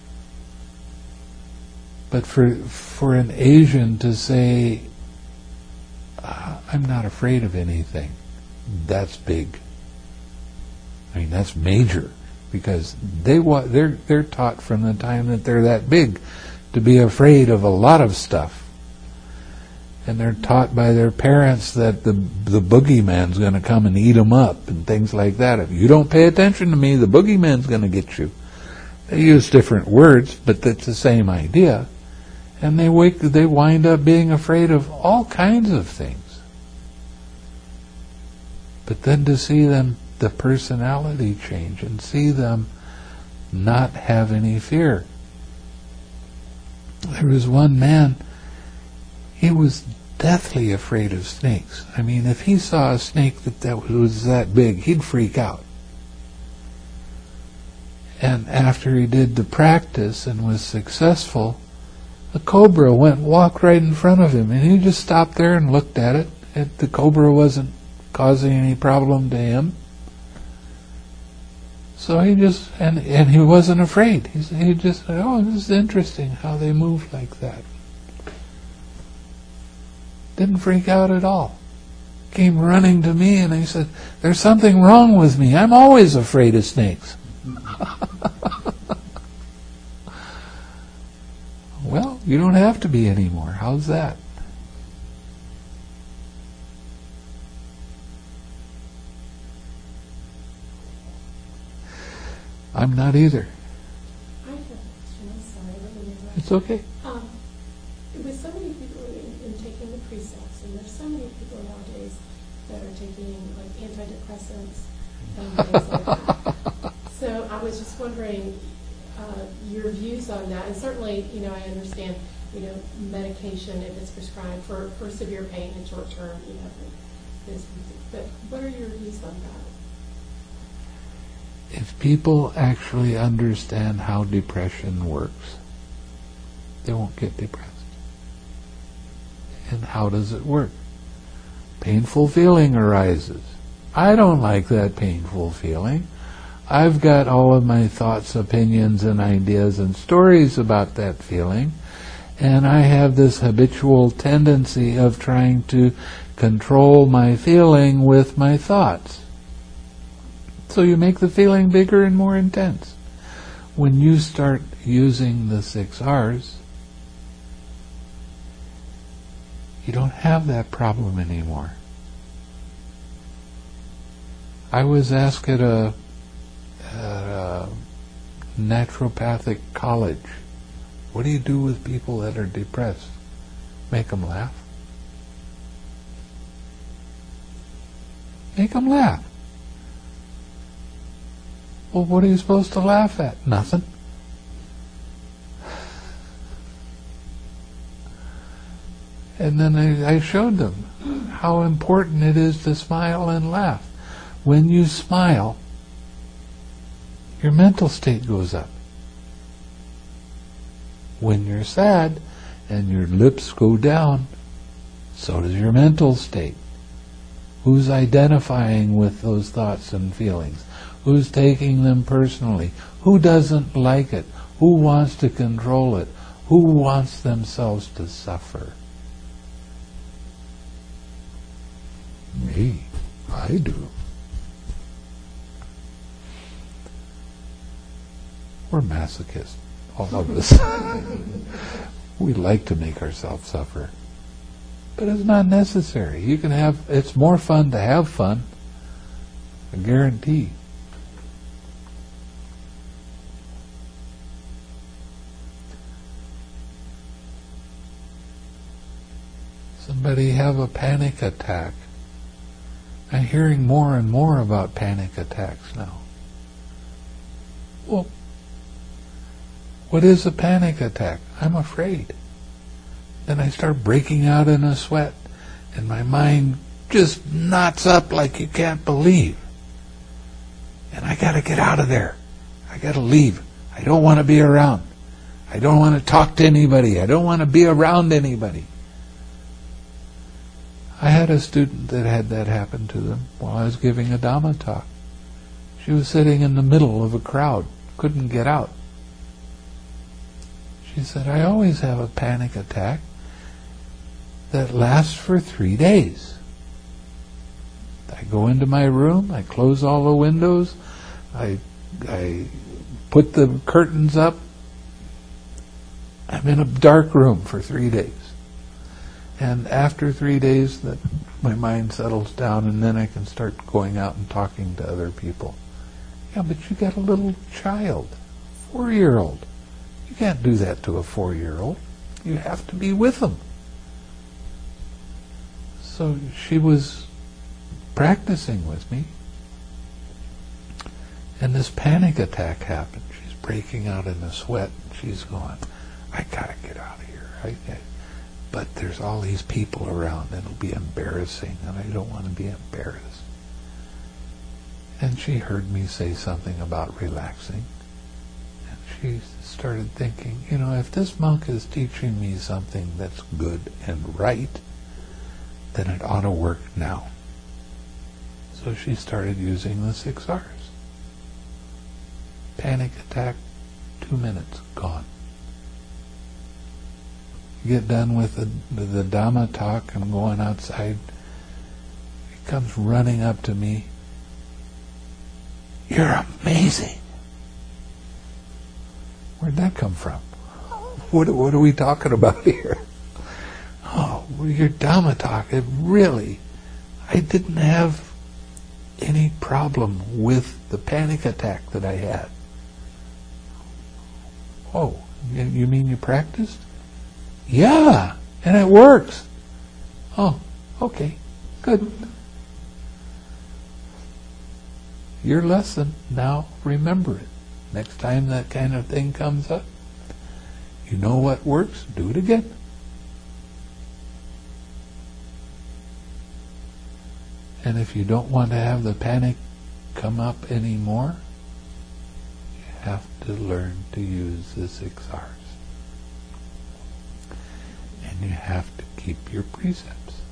But for an Asian to say, I'm not afraid of anything, that's big. I mean, that's major, because they're taught from the time that they're that big to be afraid of a lot of stuff. And they're taught by their parents that the boogeyman's going to come and eat them up and things like that. If you don't pay attention to me, the boogeyman's going to get you. They use different words, but it's the same idea. And they wind up being afraid of all kinds of things. But then to see them, the personality change, and see them not have any fear. There was one man, he was deathly afraid of snakes. I mean, if he saw a snake that was that big, he'd freak out. And after he did the practice and was successful, the cobra walked right in front of him, and he just stopped there and looked at it. The cobra wasn't causing any problem to him. So he just, and he wasn't afraid. He just said, oh, this is interesting how they move like that. Didn't freak out at all. Came running to me and he said, there's something wrong with me. I'm always afraid of snakes. Well, you don't have to be anymore. How's that? I'm not either. I have a question. I'm sorry. I didn't interrupt. It's okay. With so many people in taking the precepts, and there's so many people nowadays that are taking like antidepressants and things like that. So I was just wondering your views on that. And certainly, I understand, medication if it's prescribed for severe pain and short term, but what are your views on that? If people actually understand how depression works, they won't get depressed. And how does it work? Painful feeling arises. I don't like that painful feeling. I've got all of my thoughts, opinions, and ideas and stories about that feeling, and I have this habitual tendency of trying to control my feeling with my thoughts. So you make the feeling bigger and more intense. When you start using the 6 R's, you don't have that problem anymore. I was asked at a naturopathic college, what do you do with people that are depressed? Make them laugh. Make them laugh. Well, what are you supposed to laugh at? Nothing. And then I showed them how important it is to smile and laugh. When you smile, your mental state goes up. When you're sad and your lips go down, so does your mental state. Who's identifying with those thoughts and feelings? Who's taking them personally? Who doesn't like it? Who wants to control it? Who wants themselves to suffer? Me. I do. We're masochists, all of us. We like to make ourselves suffer. But it's not necessary. It's more fun to have fun. I guarantee. Somebody have a panic attack. I'm hearing more and more about panic attacks now. Well, what is a panic attack? I'm afraid. Then I start breaking out in a sweat, and my mind just knots up like you can't believe. And I got to get out of there. I got to leave. I don't want to be around. I don't want to talk to anybody. I don't want to be around anybody. I had a student that had that happen to them while I was giving a Dhamma talk. She was sitting in the middle of a crowd, couldn't get out. She said, I always have a panic attack that lasts for 3 days. I go into my room, I close all the windows, I put the curtains up. I'm in a dark room for 3 days. And after 3 days, that my mind settles down, and then I can start going out and talking to other people. Yeah, but you got a little child, 4-year-old. You can't do that to a 4-year-old. You have to be with them. So she was practicing with me, and this panic attack happened. She's breaking out in a sweat. She's going, I gotta get out of here. But there's all these people around, and it'll be embarrassing, and I don't want to be embarrassed. And she heard me say something about relaxing, and she started thinking, if this monk is teaching me something that's good and right, then it ought to work now. So she started using the 6 R's. Panic attack, 2 minutes, gone. Get done with the Dhamma talk, I'm going outside. He comes running up to me. You're amazing. Where'd that come from? What are we talking about here? Oh, your Dhamma talk, I didn't have any problem with the panic attack that I had. Oh, you mean you practiced? Yeah, and it works. Oh, okay, good. Your lesson, now remember it. Next time that kind of thing comes up, you know what works, do it again. And if you don't want to have the panic come up anymore, you have to learn to use the 6 R's. And you have to keep your precepts.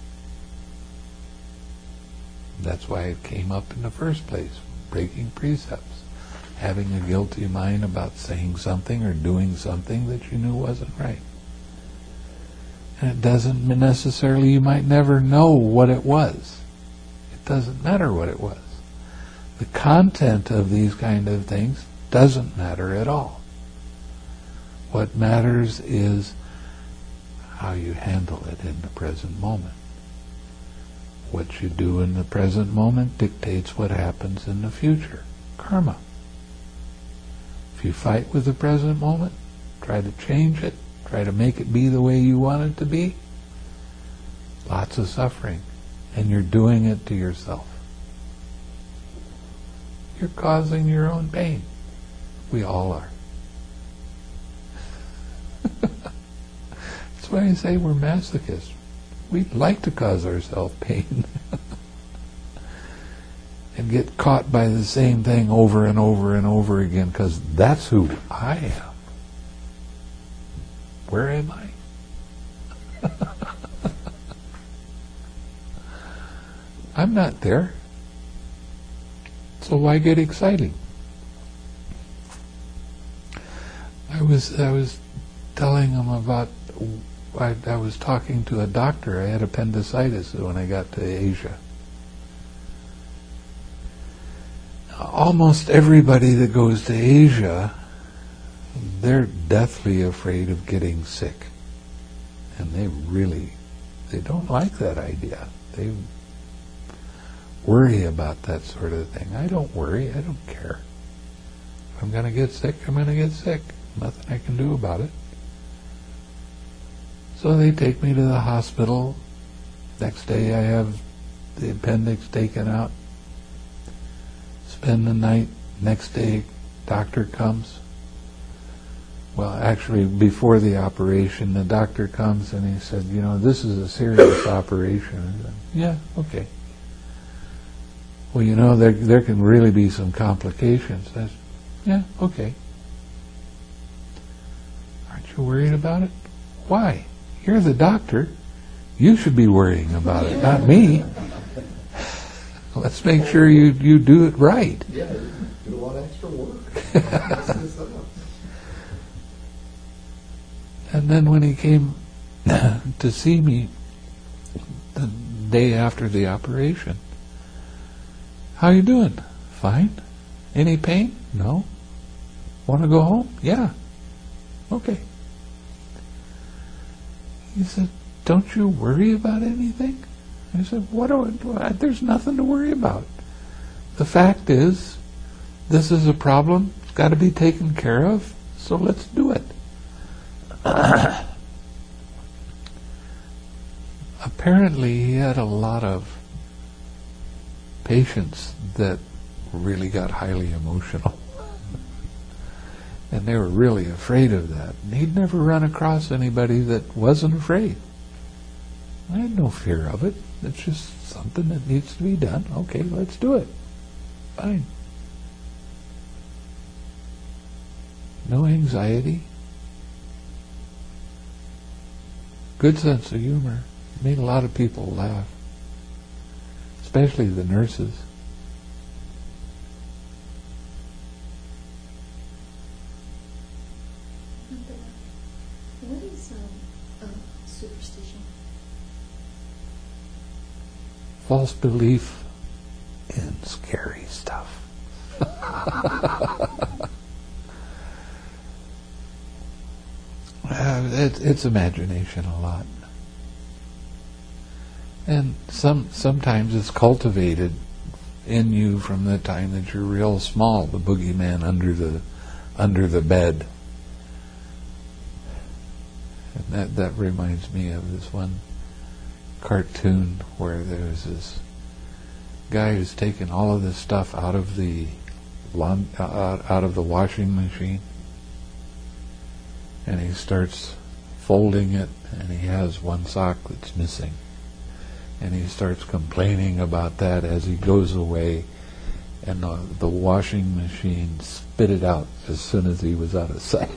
That's why it came up in the first place, breaking precepts. Having a guilty mind about saying something or doing something that you knew wasn't right. And it doesn't necessarily, you might never know what it was. It doesn't matter what it was. The content of these kind of things doesn't matter at all. What matters is how you handle it in the present moment. What you do in the present moment dictates what happens in the future. Karma. If you fight with the present moment, try to change it, try to make it be the way you want it to be, lots of suffering, and you're doing it to yourself. You're causing your own pain. We all are. That's why I say we're masochists. We like to cause ourselves pain. And get caught by the same thing over and over and over again, because that's who I am. Where am I? I'm not there. So why get excited? I was telling him about, I was talking to a doctor. I had appendicitis when I got to Asia. Almost everybody that goes to Asia, they're deathly afraid of getting sick. And they don't like that idea. They worry about that sort of thing. I don't worry, I don't care. If I'm going to get sick, I'm going to get sick. Nothing I can do about it. So they take me to the hospital. Next day I have the appendix taken out. Spend the night. Next day, doctor comes. Well, actually, before the operation, the doctor comes and he said, this is a serious operation. I said, yeah, okay. Well, there can really be some complications. I said, yeah, okay. you worried about it? Why? You're the doctor. You should be worrying about it, not me. Let's make sure you do it right. Yeah, you do a lot of extra work. Mess this up. And then when he came to see me the day after the operation, how you doing? Fine. Any pain? No. Want to go home? Yeah. Okay. He said, don't you worry about anything? I said, there's nothing to worry about. The fact is, this is a problem. It's got to be taken care of, so let's do it. Apparently, he had a lot of patients that really got highly emotional. And they were really afraid of that. And he'd never run across anybody that wasn't afraid. I had no fear of it. It's just something that needs to be done. Okay, let's do it. Fine. No anxiety. Good sense of humor. Made a lot of people laugh. Especially the nurses. What is superstition? False belief in scary stuff. It's imagination a lot. And sometimes it's cultivated in you from the time that you're real small, the boogeyman under the bed. And that reminds me of this one cartoon where there's this guy who's taken all of this stuff out of the washing machine, and he starts folding it, and he has one sock that's missing, and he starts complaining about that as he goes away, and the washing machine spit it out as soon as he was out of sight.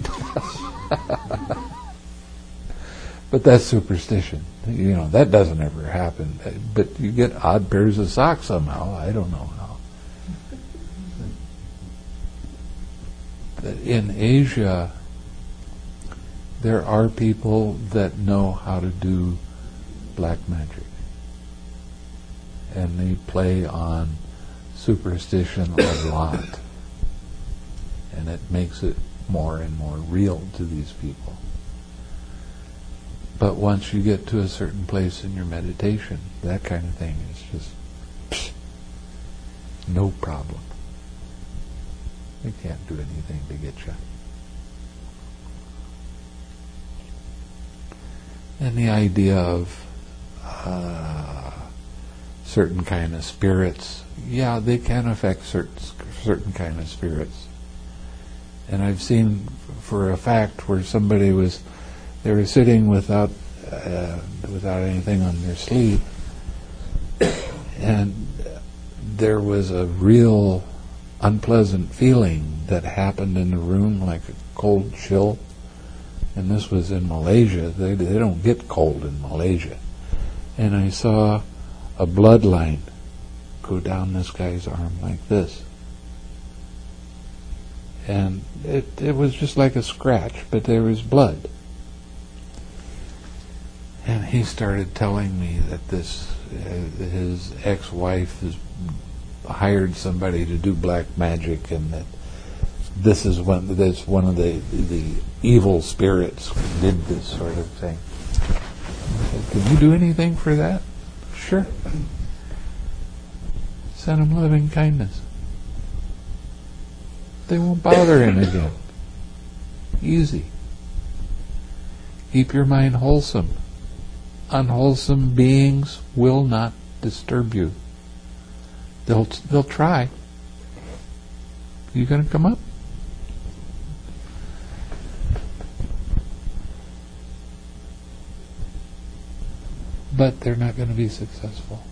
But that's superstition. You know, that doesn't ever happen. But you get odd pairs of socks somehow. I don't know how. In Asia, there are people that know how to do black magic. And they play on superstition a lot. And it makes it more and more real to these people. But once you get to a certain place in your meditation, that kind of thing is just no problem. They can't do anything to get you. And the idea of certain kind of spirits, yeah, they can affect certain kind of spirits. And I've seen for a fact where they were sitting without anything on their sleeve, and there was a real unpleasant feeling that happened in the room, like a cold chill. And this was in Malaysia. They don't get cold in Malaysia. And I saw a bloodline go down this guy's arm like this. And it was just like a scratch, but there was blood. And he started telling me that his ex-wife has hired somebody to do black magic, and that this is one of the evil spirits did this sort of thing. I said, can you do anything for that? Sure. Send him loving kindness. They won't bother him again. Easy. Keep your mind wholesome. Unwholesome beings will not disturb you. They'll try. You gonna come up? But they're not going to be successful.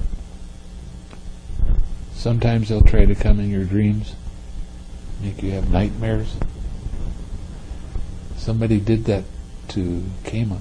Sometimes they'll try to come in your dreams, make you have nightmares. Somebody did that to Kema.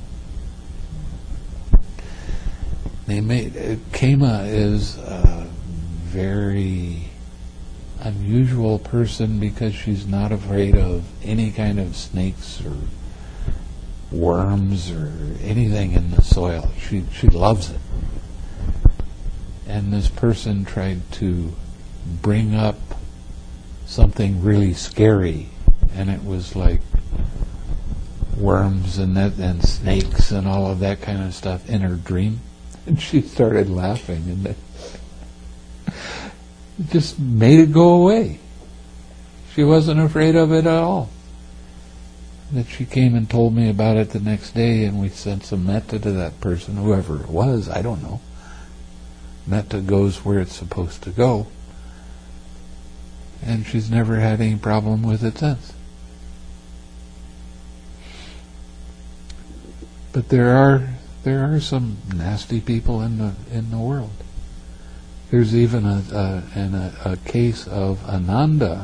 Kema is a very unusual person because she's not afraid of any kind of snakes or worms or anything in the soil. She loves it. And this person tried to bring up something really scary, and it was like worms and snakes and all of that kind of stuff in her dream. And she started laughing, and it just made it go away. She wasn't afraid of it at all. That she came and told me about it the next day, and we sent some metta to that person, whoever it was, I don't know. Metta goes where it's supposed to go, and she's never had any problem with it since. But there are some nasty people in the world. There's even a case of Ananda.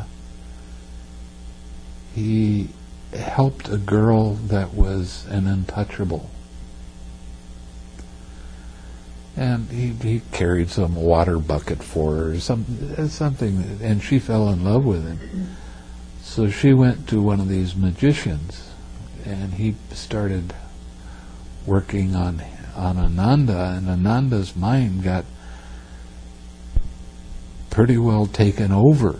He helped a girl that was an untouchable. And he carried some water bucket for her, or something, and she fell in love with him. So she went to one of these magicians, and he started working on Ananda, and Ananda's mind got pretty well taken over.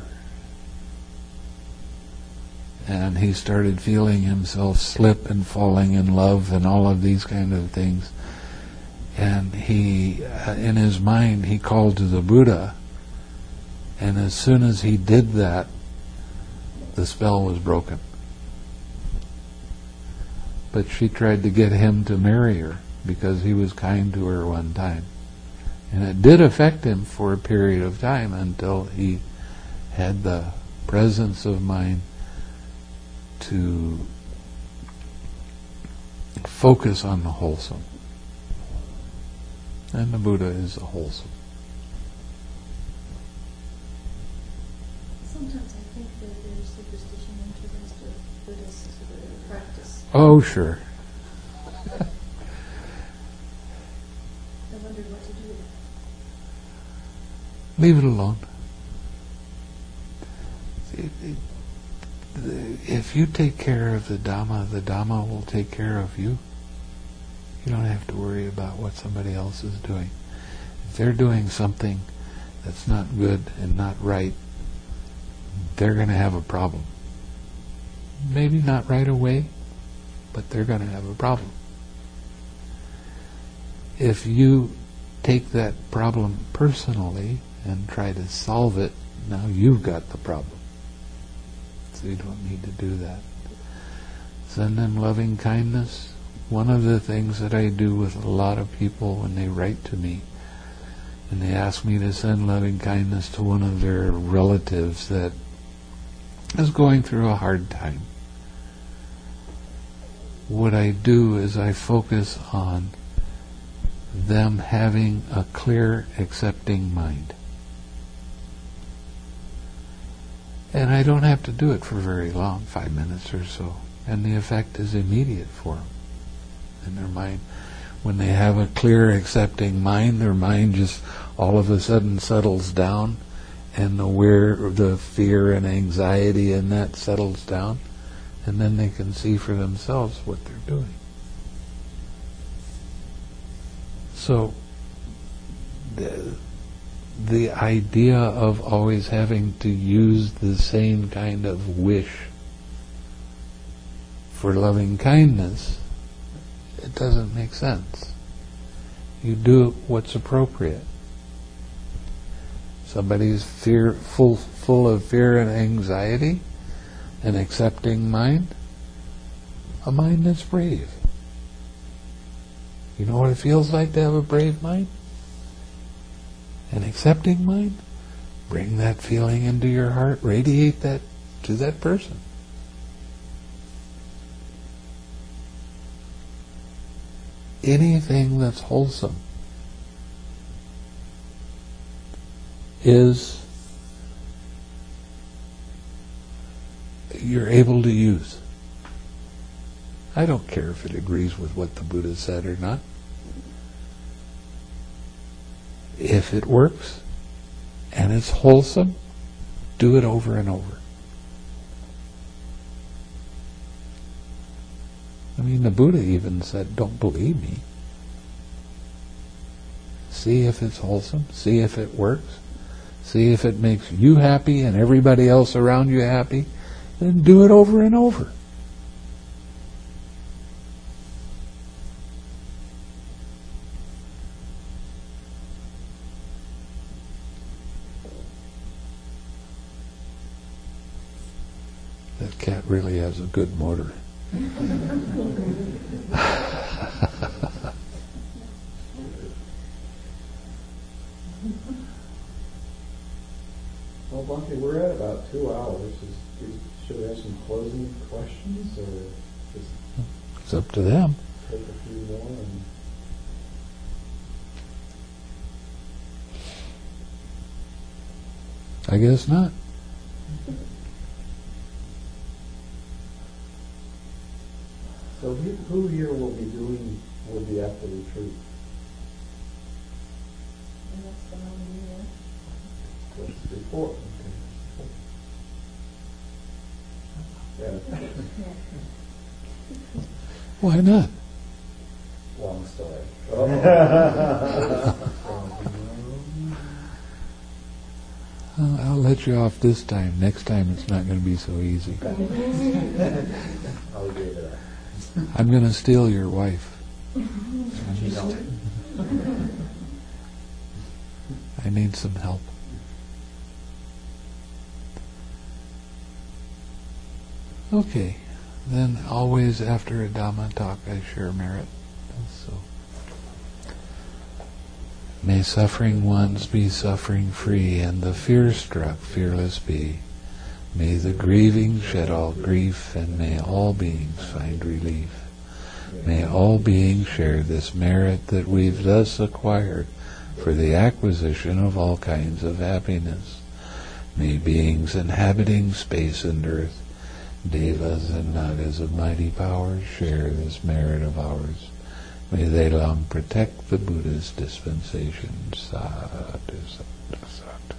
And he started feeling himself slip and falling in love and all of these kind of things. And he, in his mind, he called to the Buddha, and as soon as he did that, the spell was broken. But she tried to get him to marry her because he was kind to her one time. And it did affect him for a period of time until he had the presence of mind to focus on the wholesome. And the Buddha is the wholesome. Sometimes I think that there's superstition interest of Buddhist practice. Oh, sure. I wondered what to do. Leave it alone. If you take care of the Dhamma will take care of you. You don't have to worry about what somebody else is doing. If they're doing something that's not good and not right, they're going to have a problem. Maybe not right away, but they're going to have a problem. If you take that problem personally and try to solve it, now you've got the problem. So you don't need to do that. Send them loving kindness. One of the things that I do with a lot of people when they write to me and they ask me to send loving kindness to one of their relatives that is going through a hard time, what I do is I focus on them having a clear, accepting mind. And I don't have to do it for very long, 5 minutes or so, and the effect is immediate for them. In their mind, when they have a clear, accepting mind, their mind just all of a sudden settles down, and the fear and anxiety in that settles down, and then they can see for themselves what they're doing. So the idea of always having to use the same kind of wish for loving kindness, it doesn't make sense. You do what's appropriate. Somebody's full of fear and anxiety, an accepting mind, a mind that's brave. You know what it feels like to have a brave mind? An accepting mind? Bring that feeling into your heart, radiate that to that person. Anything that's wholesome is you're able to use. I don't care if it agrees with what the Buddha said or not. If it works and it's wholesome, do it over and over. I mean, the Buddha even said, don't believe me. See if it's wholesome. See if it works. See if it makes you happy and everybody else around you happy. Then do it over and over. That cat really has a good motor. Well, Bhante, we're at about 2 hours. Should we have some closing questions, or just It's up to them. take a few more? I guess not. So who here will be at the retreat? And that's the one year. That's before. Okay. Yeah. Why not? Long story. I'll let you off this time. Next time it's not going to be so easy. I'll agree to that. I'm going to steal your wife. I need some help. Okay, then always after a Dhamma talk I share merit. So, may suffering ones be suffering free, and the fear-struck fearless be. May the grieving shed all grief, and may all beings find relief. May all beings share this merit that we've thus acquired for the acquisition of all kinds of happiness. May beings inhabiting space and earth, devas and nagas of mighty powers, share this merit of ours. May they long protect the Buddha's dispensation. Sadhu, sadhu, sadhu.